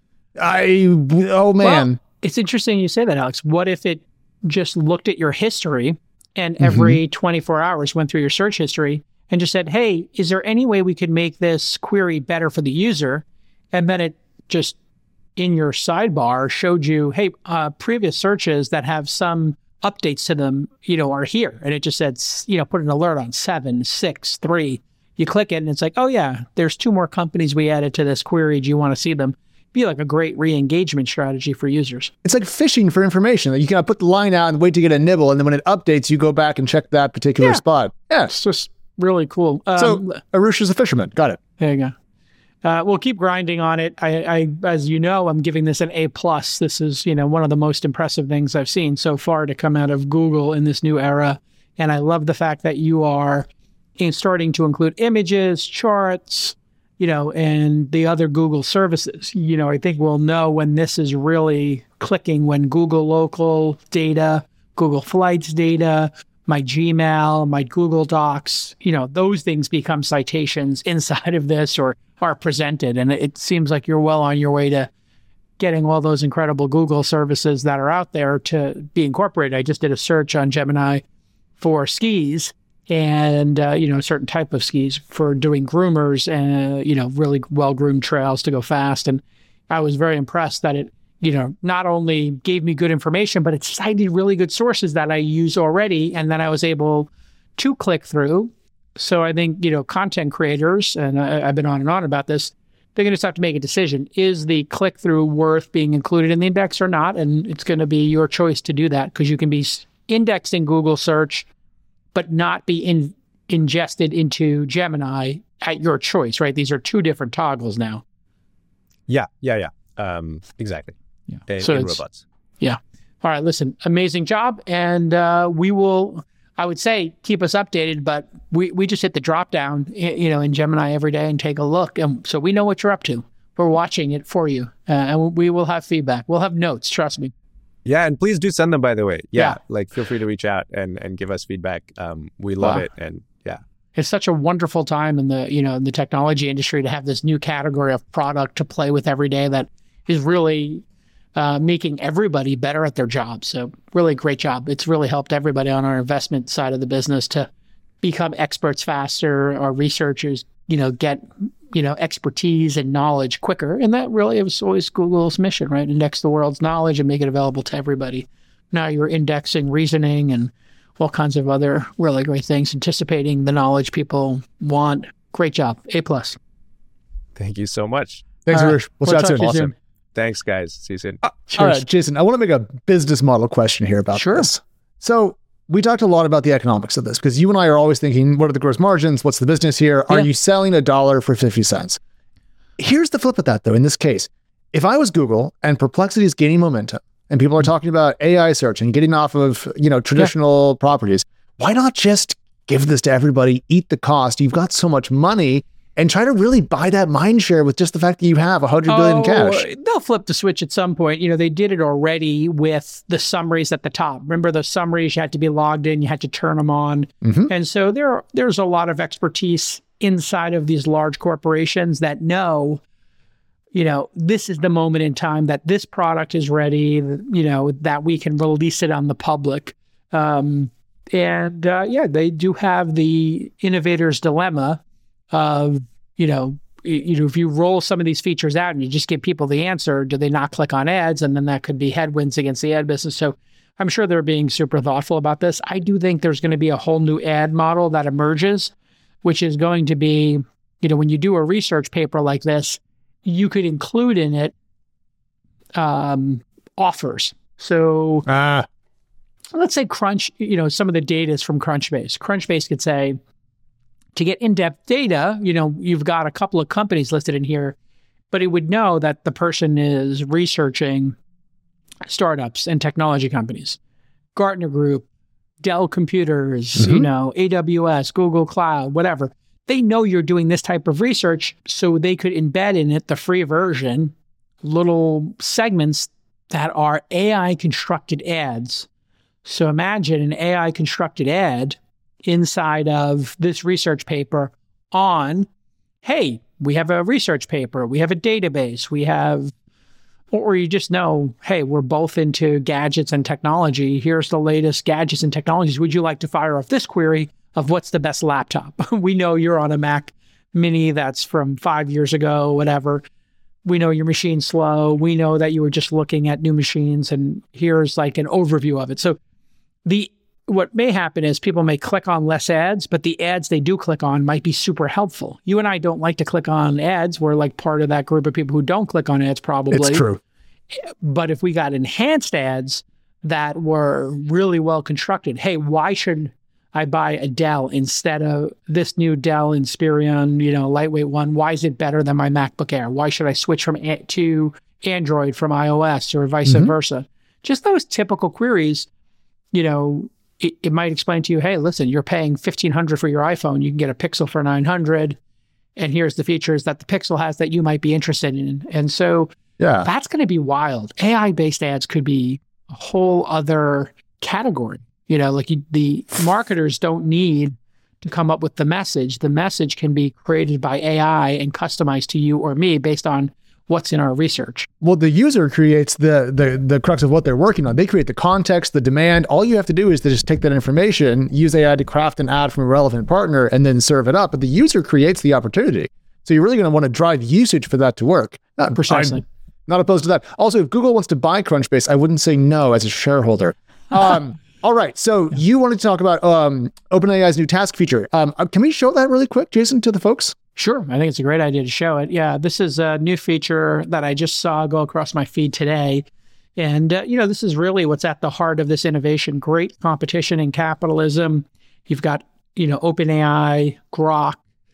well, it's interesting you say that, Alex. What if it just looked at your history and every 24 hours went through your search history and just said, hey, is there any way we could make this query better for the user? And then it just in your sidebar showed you, hey, previous searches that have some updates to them, are here. And it just said, put an alert on 7, 6, 3. You click it and it's like, oh yeah, there's 2 more companies we added to this query. Do you want to see them? Be like a great re-engagement strategy for users. It's like fishing for information. You can put the line out and wait to get a nibble. And then when it updates, you go back and check that particular spot. Yeah. It's just really cool. So Arush is a fisherman. Got it. There you go. We'll keep grinding on it. I as you know, I'm giving this an A+. This is, one of the most impressive things I've seen so far to come out of Google in this new era. And I love the fact that you are starting to include images, charts, and the other Google services. I think we'll know when this is really clicking, when Google Local data, Google Flights data, my Gmail, my Google Docs, those things become citations inside of this or are presented. And it seems like you're well on your way to getting all those incredible Google services that are out there to be incorporated. I just did a search on Gemini for skis and, a certain type of skis for doing groomers and, really well-groomed trails to go fast. And I was very impressed that it, not only gave me good information, but it cited really good sources that I use already. And then I was able to click through. So I think, content creators, and I've been on and on about this, they're going to just have to make a decision. Is the click-through worth being included in the index or not? And it's going to be your choice to do that because you can be indexed in Google search, but not be ingested into Gemini at your choice, right? These are 2 different toggles now. Yeah. Exactly. Yeah. In robots. Yeah. All right. Listen, amazing job. And we will, I would say, keep us updated, but we just hit the drop down, in Gemini every day and take a look. And so we know what you're up to. We're watching it for you. And we will have feedback. We'll have notes. Trust me. Yeah, and please do send them, by the way. Yeah. Feel free to reach out and give us feedback. We love it. And yeah. It's such a wonderful time in the, in the technology industry to have this new category of product to play with every day that is really making everybody better at their job. So really great job. It's really helped everybody on our investment side of the business to become experts faster. Our researchers, get, expertise and knowledge quicker. And that really was always Google's mission, right? Index the world's knowledge and make it available to everybody. Now you're indexing reasoning and all kinds of other really great things, anticipating the knowledge people want. Great job. A+. Thank you so much. Thanks, Arush. We'll chat soon. Awesome. Thanks, guys. See you soon. All right, Jason, I want to make a business model question here about this. So we talked a lot about the economics of this because you and I are always thinking, what are the gross margins? What's the business here? Are you selling $1 for 50 cents? Here's the flip of that, though. In this case, if I was Google and Perplexity is gaining momentum and people are talking about AI search and getting off of, traditional properties, why not just give this to everybody, eat the cost? You've got so much money and try to really buy that mind share with just the fact that you have $100 billion in cash. They'll flip the switch at some point. They did it already with the summaries at the top. Remember those summaries? You had to be logged in. You had to turn them on. And so there's a lot of expertise inside of these large corporations that know, this is the moment in time that this product is ready, that we can release it on the public. They do have the innovator's dilemma of, if you roll some of these features out and you just give people the answer, do they not click on ads? And then that could be headwinds against the ad business. So I'm sure they're being super thoughtful about this. I do think there's going to be a whole new ad model that emerges, which is going to be, when you do a research paper like this, you could include in it offers. So let's say Crunch, some of the data is from Crunchbase. Crunchbase could say, to get in-depth data, you've got a couple of companies listed in here, but it would know that the person is researching startups and technology companies, Gartner Group, Dell Computers, AWS, Google Cloud, whatever. They know you're doing this type of research, so they could embed in it the free version, little segments that are AI constructed ads. So imagine an AI constructed ad inside of this research paper on, hey, we have a research paper, we have a database, we have, or you just know, hey, we're both into gadgets and technology. Here's the latest gadgets and technologies. Would you like to fire off this query of what's the best laptop? We know you're on a Mac Mini that's from 5 years ago, whatever. We know your machine's slow. We know that you were just looking at new machines, and here's like an overview of it. So what may happen is people may click on less ads, but the ads they do click on might be super helpful. You and I don't like to click on ads. We're like part of that group of people who don't click on ads, probably. It's true. But if we got enhanced ads that were really well constructed, hey, why should I buy a Dell instead of this new Dell Inspiron, lightweight one? Why is it better than my MacBook Air? Why should I switch to Android from iOS or vice versa? Just those typical queries, it might explain to you, hey, listen, you're paying $1,500 for your iPhone. You can get a Pixel for $900. And here's the features that the Pixel has that you might be interested in. And so that's going to be wild. AI-based ads could be a whole other category. The marketers don't need to come up with the message. The message can be created by AI and customized to you or me based on what's in our research. Well, the user creates the crux of what they're working on. They create the context, the demand. All you have to do is to just take that information, use AI to craft an ad from a relevant partner, and then serve it up. But the user creates the opportunity. So you're really going to want to drive usage for that to work. Precisely. I'm not opposed to that. Also, if Google wants to buy Crunchbase, I wouldn't say no as a shareholder. All right. So you wanted to talk about OpenAI's new task feature. Can we show that really quick, Jason, to the folks? Sure. I think it's a great idea to show it. Yeah, this is a new feature that I just saw go across my feed today. And, this is really what's at the heart of this innovation. Great competition in capitalism. You've got, OpenAI, Grok,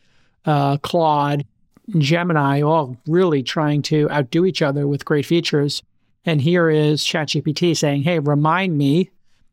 Claude, Gemini, all really trying to outdo each other with great features. And here is ChatGPT saying, hey, remind me,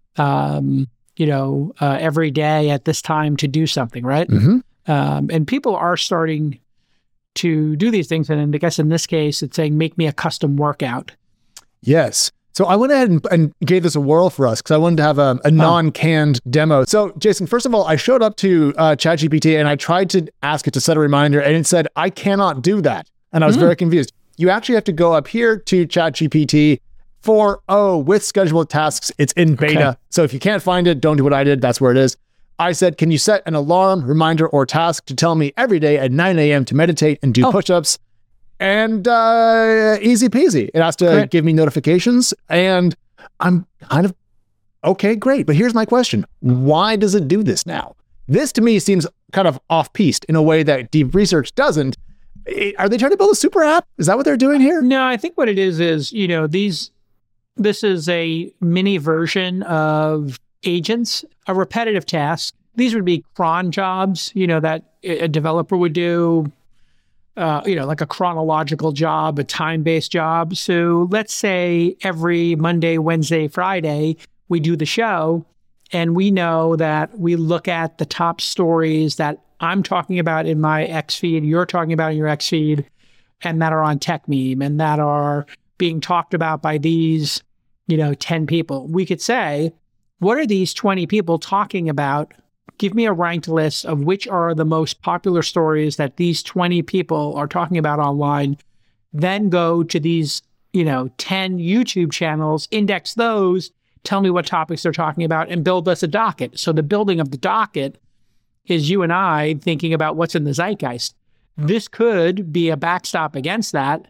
every day at this time to do something, right? And people are starting to do these things. And I guess in this case, it's saying, make me a custom workout. Yes. So I went ahead and gave this a whirl for us because I wanted to have a non-canned demo. So Jason, first of all, I showed up to ChatGPT and I tried to ask it to set a reminder and it said, I cannot do that. And I was very confused. You actually have to go up here to ChatGPT with scheduled tasks. It's in beta. Okay. So if you can't find it, don't do what I did. That's where it is. I said, can you set an alarm, reminder, or task to tell me every day at 9 a.m. to meditate and do push-ups? And easy peasy. It has to give me notifications. And I'm kind of, okay, great. But here's my question. Why does it do this now? This to me seems kind of off-piste in a way that deep research doesn't. Are they trying to build a super app? Is that what they're doing here? No, I think what it is, this is a mini version of agents, a repetitive task. These would be cron jobs, that a developer would do, like a chronological job, a time-based job. So let's say every Monday, Wednesday, Friday, we do the show, and we know that we look at the top stories that I'm talking about in my X feed, you're talking about in your X feed, and that are on TechMeme and that are being talked about by these, 10 people. We could say, what are these 20 people talking about? Give me a ranked list of which are the most popular stories that these 20 people are talking about online. Then go to these, 10 YouTube channels, index those, tell me what topics they're talking about, and build us a docket. So the building of the docket is you and I thinking about what's in the zeitgeist. This could be a backstop against that,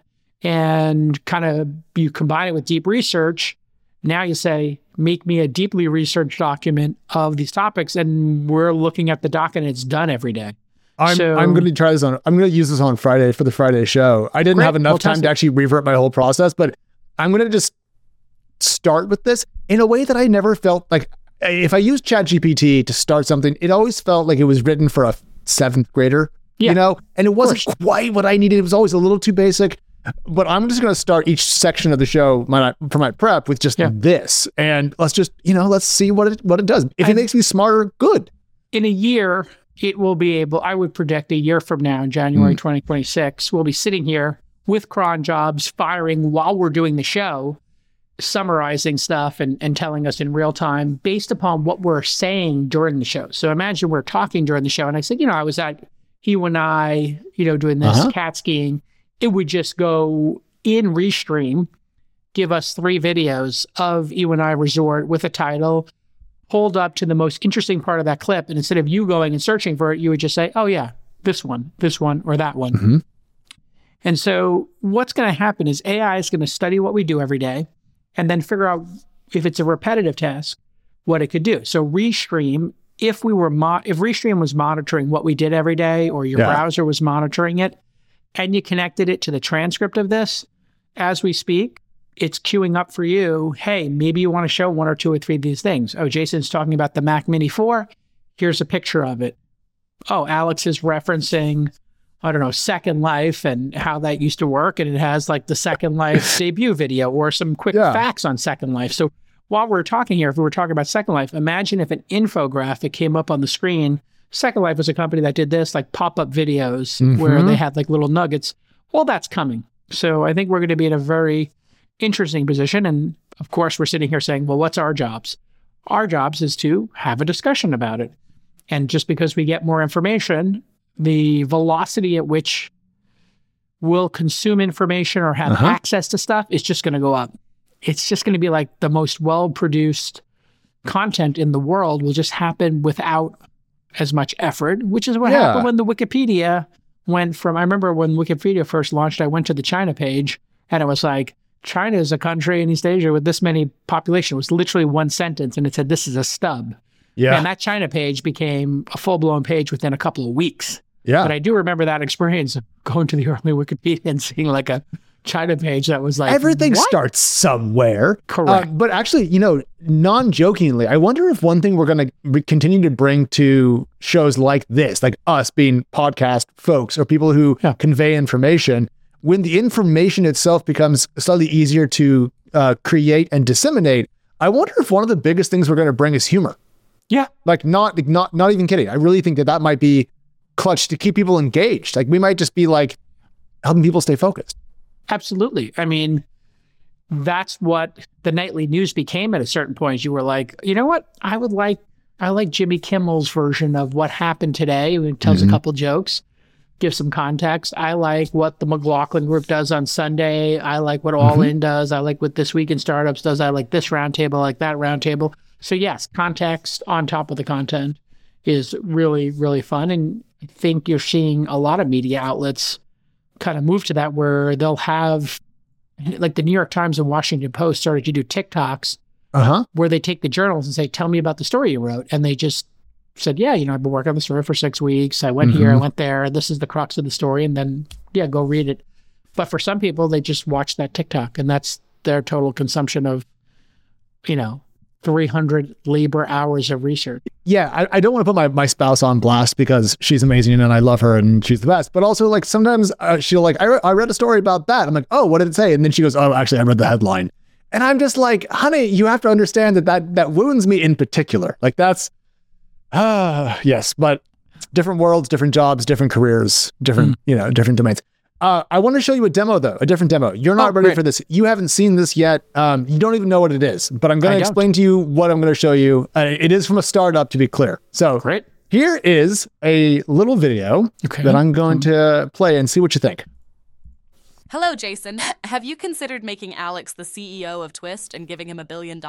and kind of you combine it with deep research. Now you say, make me a deeply researched document of these topics, and we're looking at the docket and it's done every day. I'm going to try this on. I'm going to use this on Friday for the Friday show. I didn't have enough time to actually revert my whole process, but I'm going to just start with this in a way that I never felt like. If I use ChatGPT to start something, it always felt like it was written for a 7th grader, and it wasn't quite what I needed. It was always a little too basic. But I'm just going to start each section of the show for my prep with just this, and let's just let's see what it does. If it makes me smarter, good. In a year, it will be able. I would predict a year from now, in January 2026, we'll be sitting here with cron jobs firing while we're doing the show, summarizing stuff and telling us in real time based upon what we're saying during the show. So imagine we're talking during the show, and I said, I was at EY, doing this cat skiing. It would just go in Restream, give us 3 videos of EY Resort with a title, hold up to the most interesting part of that clip. And instead of you going and searching for it, you would just say, oh yeah, this one, or that one. Mm-hmm. And so what's going to happen is AI is going to study what we do every day and then figure out if it's a repetitive task, what it could do. So Restream, if Restream was monitoring what we did every day, or your browser was monitoring it, and you connected it to the transcript of this, as we speak, it's queuing up for you. Hey, maybe you want to show 1 or 2 or 3 of these things. Oh, Jason's talking about the Mac Mini 4. Here's a picture of it. Oh, Alex is referencing, Second Life and how that used to work. And it has like the Second Life debut video or some quick facts on Second Life. So while we're talking here, if we were talking about Second Life, imagine if an infographic came up on the screen. Second Life was a company that did this, like pop-up videos where they had like little nuggets. Well, that's coming. So I think we're going to be in a very interesting position. And of course, we're sitting here saying, well, what's our jobs? Our jobs is to have a discussion about it. And just because we get more information, the velocity at which we'll consume information or have access to stuff is just going to go up. It's just going to be like the most well-produced content in the world will just happen without as much effort, which is what happened when the Wikipedia went from, I remember when Wikipedia first launched, I went to the China page and it was like, China is a country in East Asia with this many population. It was literally one sentence and it said, this is a stub. Yeah. And that China page became a full-blown page within a couple of weeks. Yeah. But I do remember that experience of going to the early Wikipedia and seeing like a China page that was like, everything starts somewhere. Correct. But actually, non-jokingly, I wonder if one thing we're going to continue to bring to shows like this, like us being podcast folks or people who convey information, when the information itself becomes slightly easier to create and disseminate, I wonder if one of the biggest things we're going to bring is humor. Yeah. Like not even kidding. I really think that might be clutch to keep people engaged. Like we might just be like helping people stay focused. Absolutely. I mean, that's what the nightly news became at a certain point. You were like, you know what? I like Jimmy Kimmel's version of what happened today. He tells a couple jokes, gives some context. I like what the McLaughlin Group does on Sunday. I like what All In does. I like what This Week in Startups does. I like this roundtable, I like that roundtable. So yes, context on top of the content is really, really fun. And I think you're seeing a lot of media outlets kind of move to that where they'll have, like the New York Times and Washington Post started to do TikToks where they take the journals and say, tell me about the story you wrote. And they just said, yeah, I've been working on the story for 6 weeks. I went here, I went there. This is the crux of the story. And then, go read it. But for some people, they just watch that TikTok and that's their total consumption of, 300 labor hours of research. Yeah, I don't want to put my spouse on blast because she's amazing and I love her and she's the best. But also, like, sometimes she'll like, I read a story about that. I'm like, oh, what did it say? And then she goes, oh, actually, I read the headline. And I'm just like, honey, you have to understand that wounds me in particular. Like that's, yes. But different worlds, different jobs, different careers, different different domains. I want to show you a demo though, a different demo. You're not ready for this. You haven't seen this yet. You don't even know what it is, but I'm going to explain to you what I'm going to show you. It is from a startup, to be clear. So Great. Here is a little video that I'm going to play and see what you think. Hello, Jason. Have you considered making Alex the CEO of Twist and giving him $1 billion?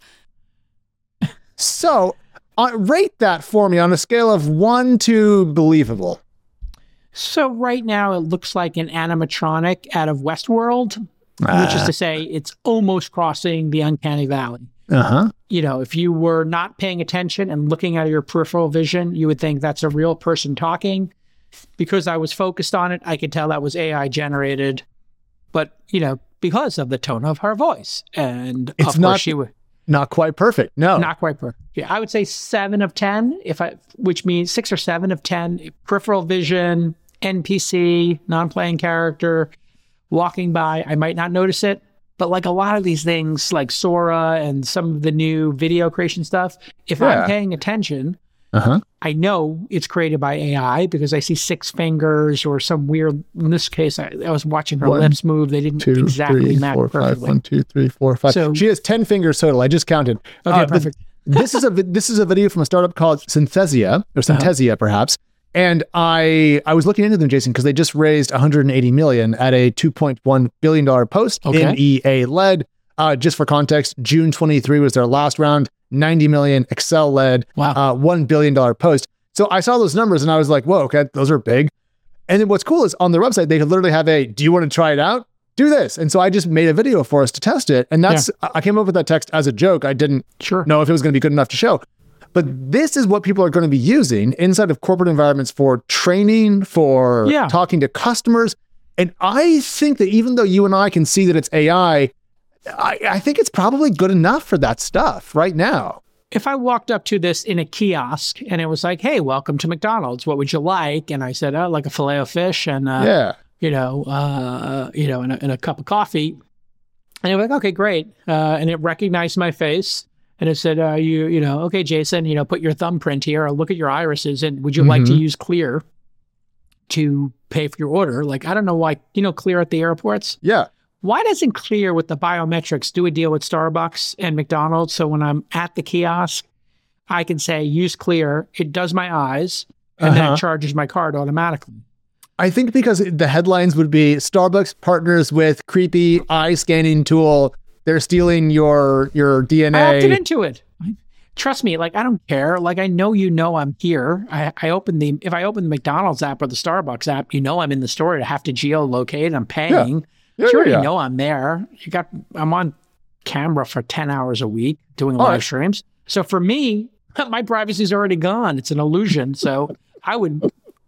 So rate that for me on a scale of 1 to believable. So right now it looks like an animatronic out of Westworld, which is to say it's almost crossing the uncanny valley. If you were not paying attention and looking at your peripheral vision, you would think that's a real person talking. Because I was focused on it, I could tell that was AI generated. But, because of the tone of her voice. And it's not quite perfect. No. Not quite perfect. Yeah, I would say 7 of 10, which means 6 or 7 of 10, peripheral vision, NPC, non-playing character, walking by. I might not notice it, but like a lot of these things, like Sora and some of the new video creation stuff, if I'm paying attention, I know it's created by AI because I see 6 fingers or some weird, in this case, I was watching her lips move. They didn't exactly match perfectly. 1, 2, 3, 4, 5. So she has 10 fingers total. I just counted. Okay, perfect. This is a video from a startup called Synthesia, or Synthesia perhaps. And I was looking into them, Jason, because they just raised $180 million at a $2.1 billion post in EA led. Just for context, June 23 was their last round, 90 million Excel led, $1 billion post. So I saw those numbers and I was like, whoa, okay, those are big. And then what's cool is on their website, they could literally have do you want to try it out? Do this. And so I just made a video for us to test it. And I came up with that text as a joke. I didn't know if it was going to be good enough to show. But this is what people are going to be using inside of corporate environments for training, for talking to customers. And I think that even though you and I can see that it's AI, I think it's probably good enough for that stuff right now. If I walked up to this in a kiosk and it was like, hey, welcome to McDonald's, what would you like? And I said, like a filet of fish and, and a cup of coffee. And they were like, okay, great. And it recognized my face. And it said, okay, Jason, put your thumbprint here or look at your irises. And would you like to use Clear to pay for your order? Like, I don't know why, Clear at the airports? Yeah. Why doesn't Clear with the biometrics do a deal with Starbucks and McDonald's? So when I'm at the kiosk, I can say, use Clear. It does my eyes and then it charges my card automatically. I think because the headlines would be Starbucks partners with creepy eye scanning tool. They're stealing your DNA. I opted into it. Trust me, like I don't care. Like I know I'm here. If I open the McDonald's app or the Starbucks app, I'm in the store. I have to geolocate. I'm paying. You already know I'm there. I'm on camera for 10 hours a week doing live streams. So for me, my privacy is already gone. It's an illusion. So I would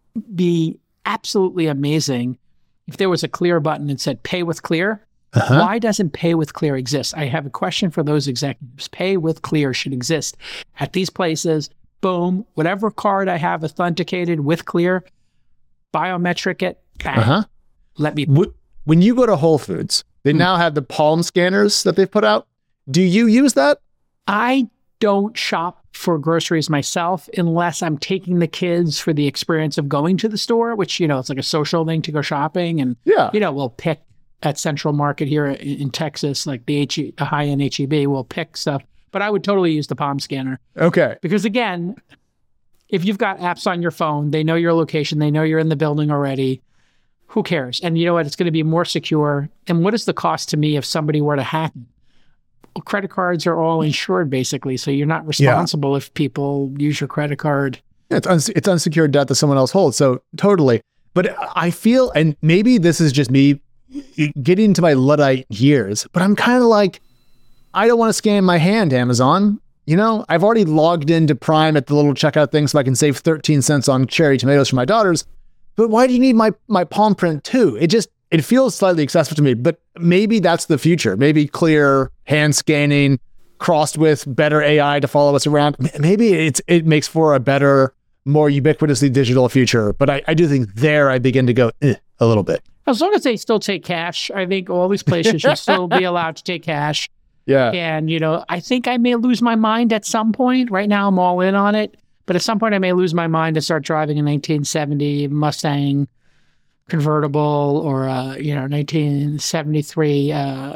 be absolutely amazing if there was a Clear button and said pay with Clear. Why doesn't Pay with Clear exist? I have a question for those executives. Pay with Clear should exist at these places. Boom, whatever card I have authenticated with Clear, biometric it, bang. Let me. When you go to Whole Foods, they now have the palm scanners that they've put out. Do you use that? I don't shop for groceries myself unless I'm taking the kids for the experience of going to the store, which, it's like a social thing to go shopping. And, we'll pick at Central Market here in Texas, like the high-end H-E-B, we'll pick stuff. But I would totally use the palm scanner. Okay. Because again, if you've got apps on your phone, they know your location, they know you're in the building already. Who cares? And you know what? It's going to be more secure. And what is the cost to me if somebody were to hack it? Well, credit cards are all insured, basically. So you're not responsible if people use your credit card. It's unsecured debt that someone else holds. So totally. But I feel, and maybe this is just me getting into my Luddite years, but I'm kind of like, I don't want to scan my hand, Amazon. I've already logged into Prime at the little checkout thing so I can save 13 cents on cherry tomatoes for my daughters. But why do you need my palm print too? It feels slightly excessive to me, but maybe that's the future. Maybe Clear, hand scanning, crossed with better AI to follow us around. Maybe it makes for a better, more ubiquitously digital future. But I do think there I begin to go a little bit. As long as they still take cash, I think all these places should still be allowed to take cash. Yeah. And, I think I may lose my mind at some point. Right now I'm all in on it. But at some point, I may lose my mind and start driving a 1970 Mustang convertible or a 1973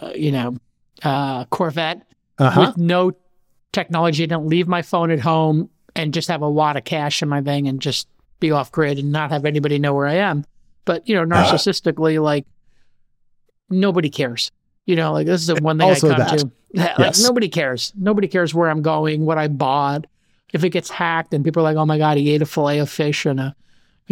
Corvette with no technology. I don't leave my phone at home and just have a wad of cash in my thing and just be off grid and not have anybody know where I am. But narcissistically, like nobody cares. Like this is the one thing Also I come that. to. Like nobody cares. Nobody cares where I'm going, what I bought. If it gets hacked and people are like, "Oh my God, he ate a fillet of fish and a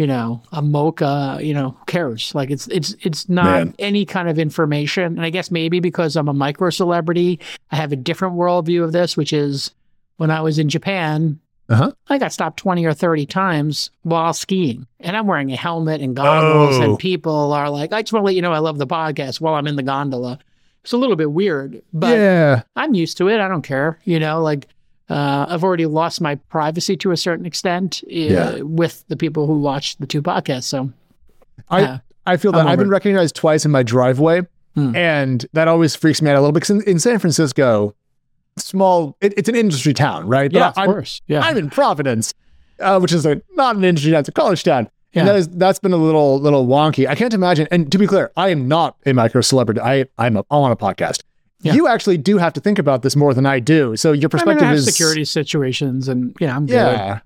mocha," who cares? Like it's not any kind of information. And I guess maybe because I'm a micro celebrity, I have a different worldview of this, which is when I was in Japan, I got stopped 20 or 30 times while skiing. And I'm wearing a helmet and goggles and people are like, "I just want to let you know I love the podcast," while I'm in the gondola. It's a little bit weird, but I'm used to it. I don't care. I've already lost my privacy to a certain extent with the people who watch the two podcasts. So I feel that I've been recognized twice in my driveway, and that always freaks me out a little bit. Because in San Francisco, it's an industry town, right? Yeah, but of course. Yeah. I'm in Providence, which is not an industry town, it's a college town. Yeah. And that's been a little wonky. I can't imagine. And to be clear, I am not a micro celebrity. I'm on a podcast. Yeah. You actually do have to think about this more than I do. So your perspective I have is security situations, and I'm good.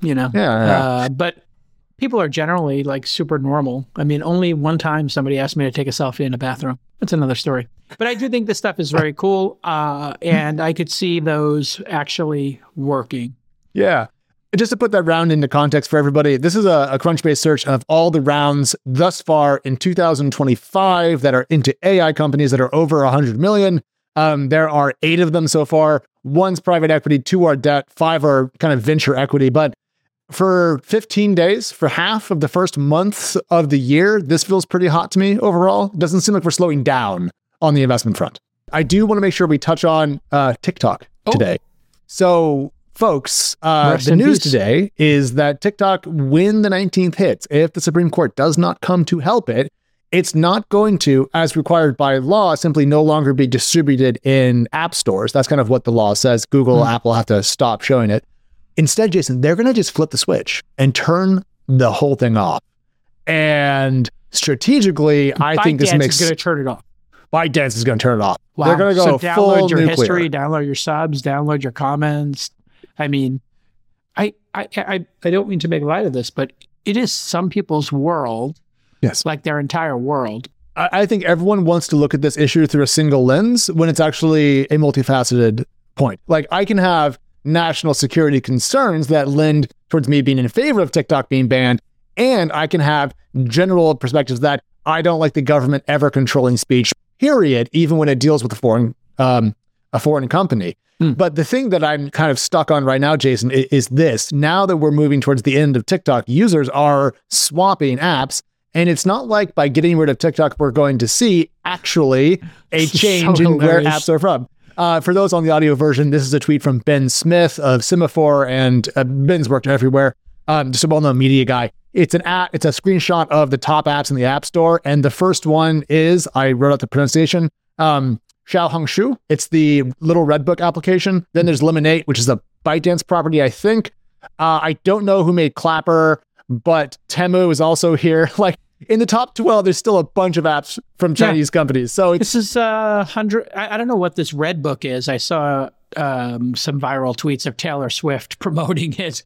But people are generally like super normal. I mean, only one time somebody asked me to take a selfie in a bathroom. That's another story. But I do think this stuff is very cool, and I could see those actually working. Yeah. Just to put that round into context for everybody, this is a Crunchbase search of all the rounds thus far in 2025 that are into AI companies that are over 100 million. There are 8 of them so far. 1's private equity, 2 are debt, 5 are kind of venture equity. But for 15 days, for half of the first month of the year, this feels pretty hot to me overall. It doesn't seem like we're slowing down on the investment front. I do want to make sure we touch on TikTok today. So folks, the news today is that TikTok, when the 19th hits, if the Supreme Court does not come to help it, it's not going to, as required by law, simply no longer be distributed in app stores. That's kind of what the law says. Google, Apple have to stop showing it. Instead, Jason, they're going to just flip the switch and turn the whole thing off. And strategically, I think this makes... ByteDance is going to turn it off. ByteDance is going to turn it off. Wow. They're going to go download full your nuclear. history, download your subs, download your comments. I mean, I don't mean to make light of this, but it is some people's world. Yes. Like their entire world. I think everyone wants to look at this issue through a single lens when it's actually a multifaceted point. Like I can have national security concerns that lend towards me being in favor of TikTok being banned, and I can have general perspectives that I don't like the government ever controlling speech, period, even when it deals with a foreign company. But the thing that I'm kind of stuck on right now, Jason, is this. Now that we're moving towards the end of TikTok, users are swapping apps. And it's not like by getting rid of TikTok, we're going to see actually a change in where apps are from. For those on the audio version, this is a tweet from Ben Smith of Semaphore, and Ben's worked everywhere. Just a well-known media guy. It's an app. It's a screenshot of the top apps in the App Store, and the first one is, I wrote out the pronunciation, Xiaohongshu. It's the little Red Book application. Then there's Lemonade, which is a ByteDance property, I think. I don't know who made Clapper, but Temu is also here. Like in the top 12, there's still a bunch of apps from Chinese companies. So this is 100. I don't know what this Red Book is. I saw some viral tweets of Taylor Swift promoting it.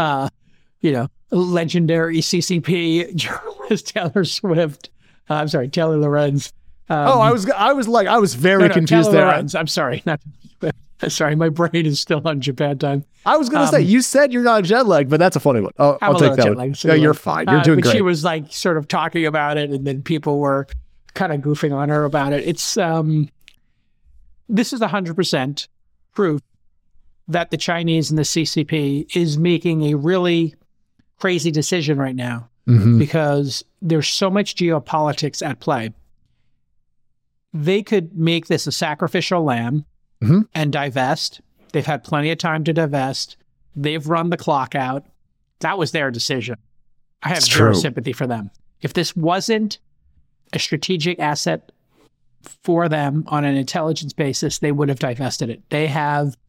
Legendary CCP journalist Taylor Swift. I'm sorry, Taylor Lorenz. I was very confused Taylor there. Lorenz. I'm sorry, not Swift. Sorry, my brain is still on Japan time. I was going to say, you said you're not jet lagged, but that's a funny one. I'll take that one. So yeah, you're fine. You're doing but great. She was like sort of talking about it, and then people were kind of goofing on her about it. It's this is 100% proof that the Chinese and the CCP is making a really crazy decision right now because there's so much geopolitics at play. They could make this a sacrificial lamb and divest. They've had plenty of time to divest. They've run the clock out. That was their decision. I have zero sympathy for them. If this wasn't a strategic asset for them on an intelligence basis, they would have divested it. They have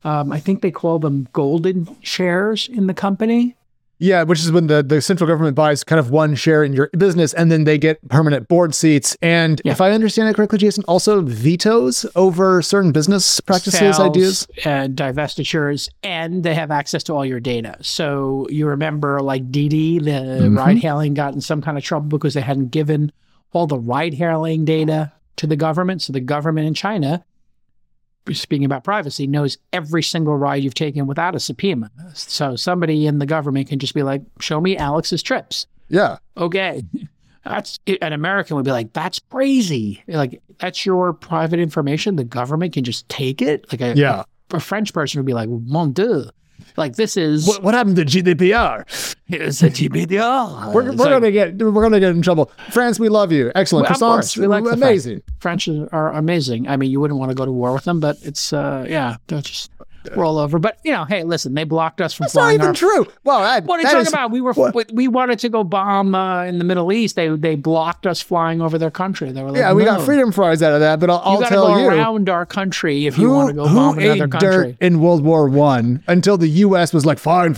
I think they call them golden shares in the company. Yeah, which is when the central government buys kind of one share in your business and then they get permanent board seats. And if I understand it correctly, Jason, also vetoes over certain business practices, Sales, ideas. And divestitures, and they have access to all your data. So you remember like Didi, the ride hailing got in some kind of trouble because they hadn't given all the ride hailing data to the government. So the government in China, speaking about privacy, knows every single ride you've taken without a subpoena. So somebody in the government can just be like, show me Alex's trips. Yeah. Okay. An American would be like, that's crazy. Like, that's your private information. The government can just take it. Like a French person would be like, mon Dieu. Like, this is what happened to GDPR? It's a GDPR. We're gonna get in trouble. France, we love you. Excellent. Well, of course, we like amazing. French are amazing. I mean, you wouldn't want to go to war with them, but it's they're just roll over. But hey, listen, they blocked us from That's flying. Not even true. Well, what are you talking about? We wanted to go bomb in the Middle East. They blocked us flying over their country. They were like, we got freedom fries out of that. But I'll tell you, go around our country if you want to go bomb another country. Dirt in World War I until the U.S. was like, fine.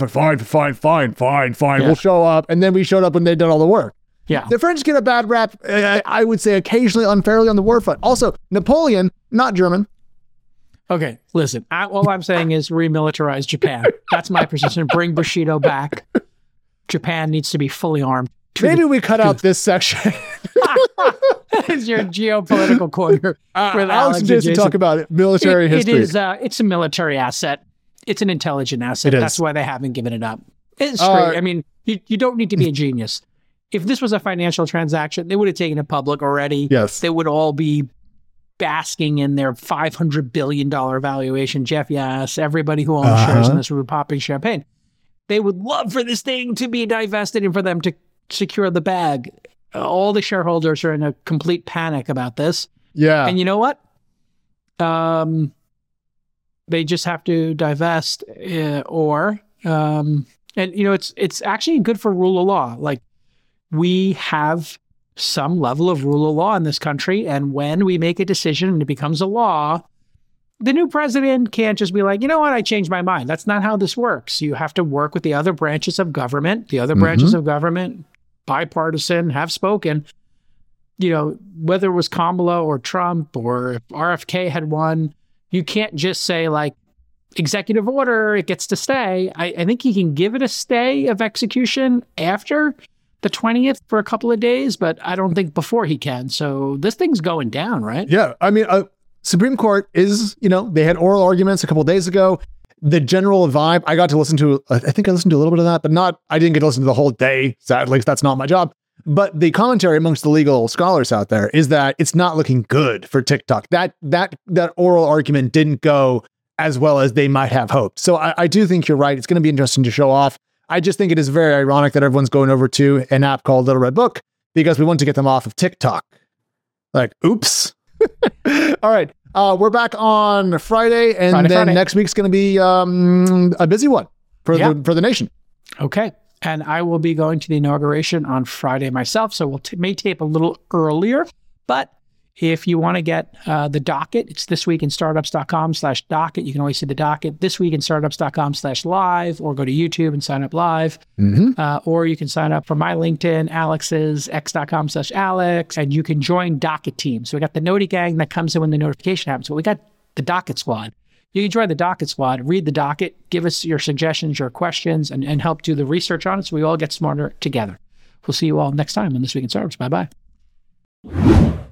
We'll show up, and then we showed up when they did all the work. Yeah, the French get a bad rap. I would say occasionally unfairly on the war front. Also, Napoleon, not German. Okay, listen, all I'm saying is remilitarize Japan. That's my position. Bring Bushido back. Japan needs to be fully armed. Maybe we cut out this section. It's your geopolitical corner. Alex and Jason talk about it. Military history. It's a military asset. It's an intelligent asset. That's why they haven't given it up. It's straight. I mean, you don't need to be a genius. If this was a financial transaction, they would have taken it public already. Yes. They would all be basking in their $500 billion valuation. Jeff Yass, everybody who owns shares in this would be popping champagne. They would love for this thing to be divested and for them to secure the bag. All the shareholders are in a complete panic about this. Yeah. And you know what? They just have to divest and it's actually good for rule of law. Like, we have some level of rule of law in this country. And when we make a decision and it becomes a law, the new president can't just be like, you know what, I changed my mind. That's not how this works. You have to work with the other branches of government. The other branches of government, bipartisan, have spoken. Whether it was Kamala or Trump or if RFK had won, you can't just say like, executive order, it gets to stay. I think he can give it a stay of execution after the 20th for a couple of days, but I don't think before he can. So this thing's going down, right? Yeah. I mean, Supreme Court is, they had oral arguments a couple of days ago. The general vibe, I got to listen to, I think I listened to a little bit of that, but I didn't get to listen to the whole day. Sadly, that's not my job. But the commentary amongst the legal scholars out there is that it's not looking good for TikTok. That oral argument didn't go as well as they might have hoped. So I do think you're right. It's going to be interesting to show off. I just think it is very ironic that everyone's going over to an app called Little Red Book because we want to get them off of TikTok. Like, oops. All right. We're back on Friday, and then next week's going to be a busy one for the nation. Okay. And I will be going to the inauguration on Friday myself, so may tape a little earlier. But if you want to get the docket, it's thisweekinstartups.com/docket. You can always see the docket, thisweekinstartups.com/live, or go to YouTube and sign up live. Or you can sign up for my LinkedIn, Alex's, x.com/Alex, and you can join Docket Team. So we got the Noti Gang that comes in when the notification happens, but we got the Docket Squad. You can join the Docket Squad, read the docket, give us your suggestions, your questions, and help do the research on it so we all get smarter together. We'll see you all next time on This Week in Startups. Bye-bye.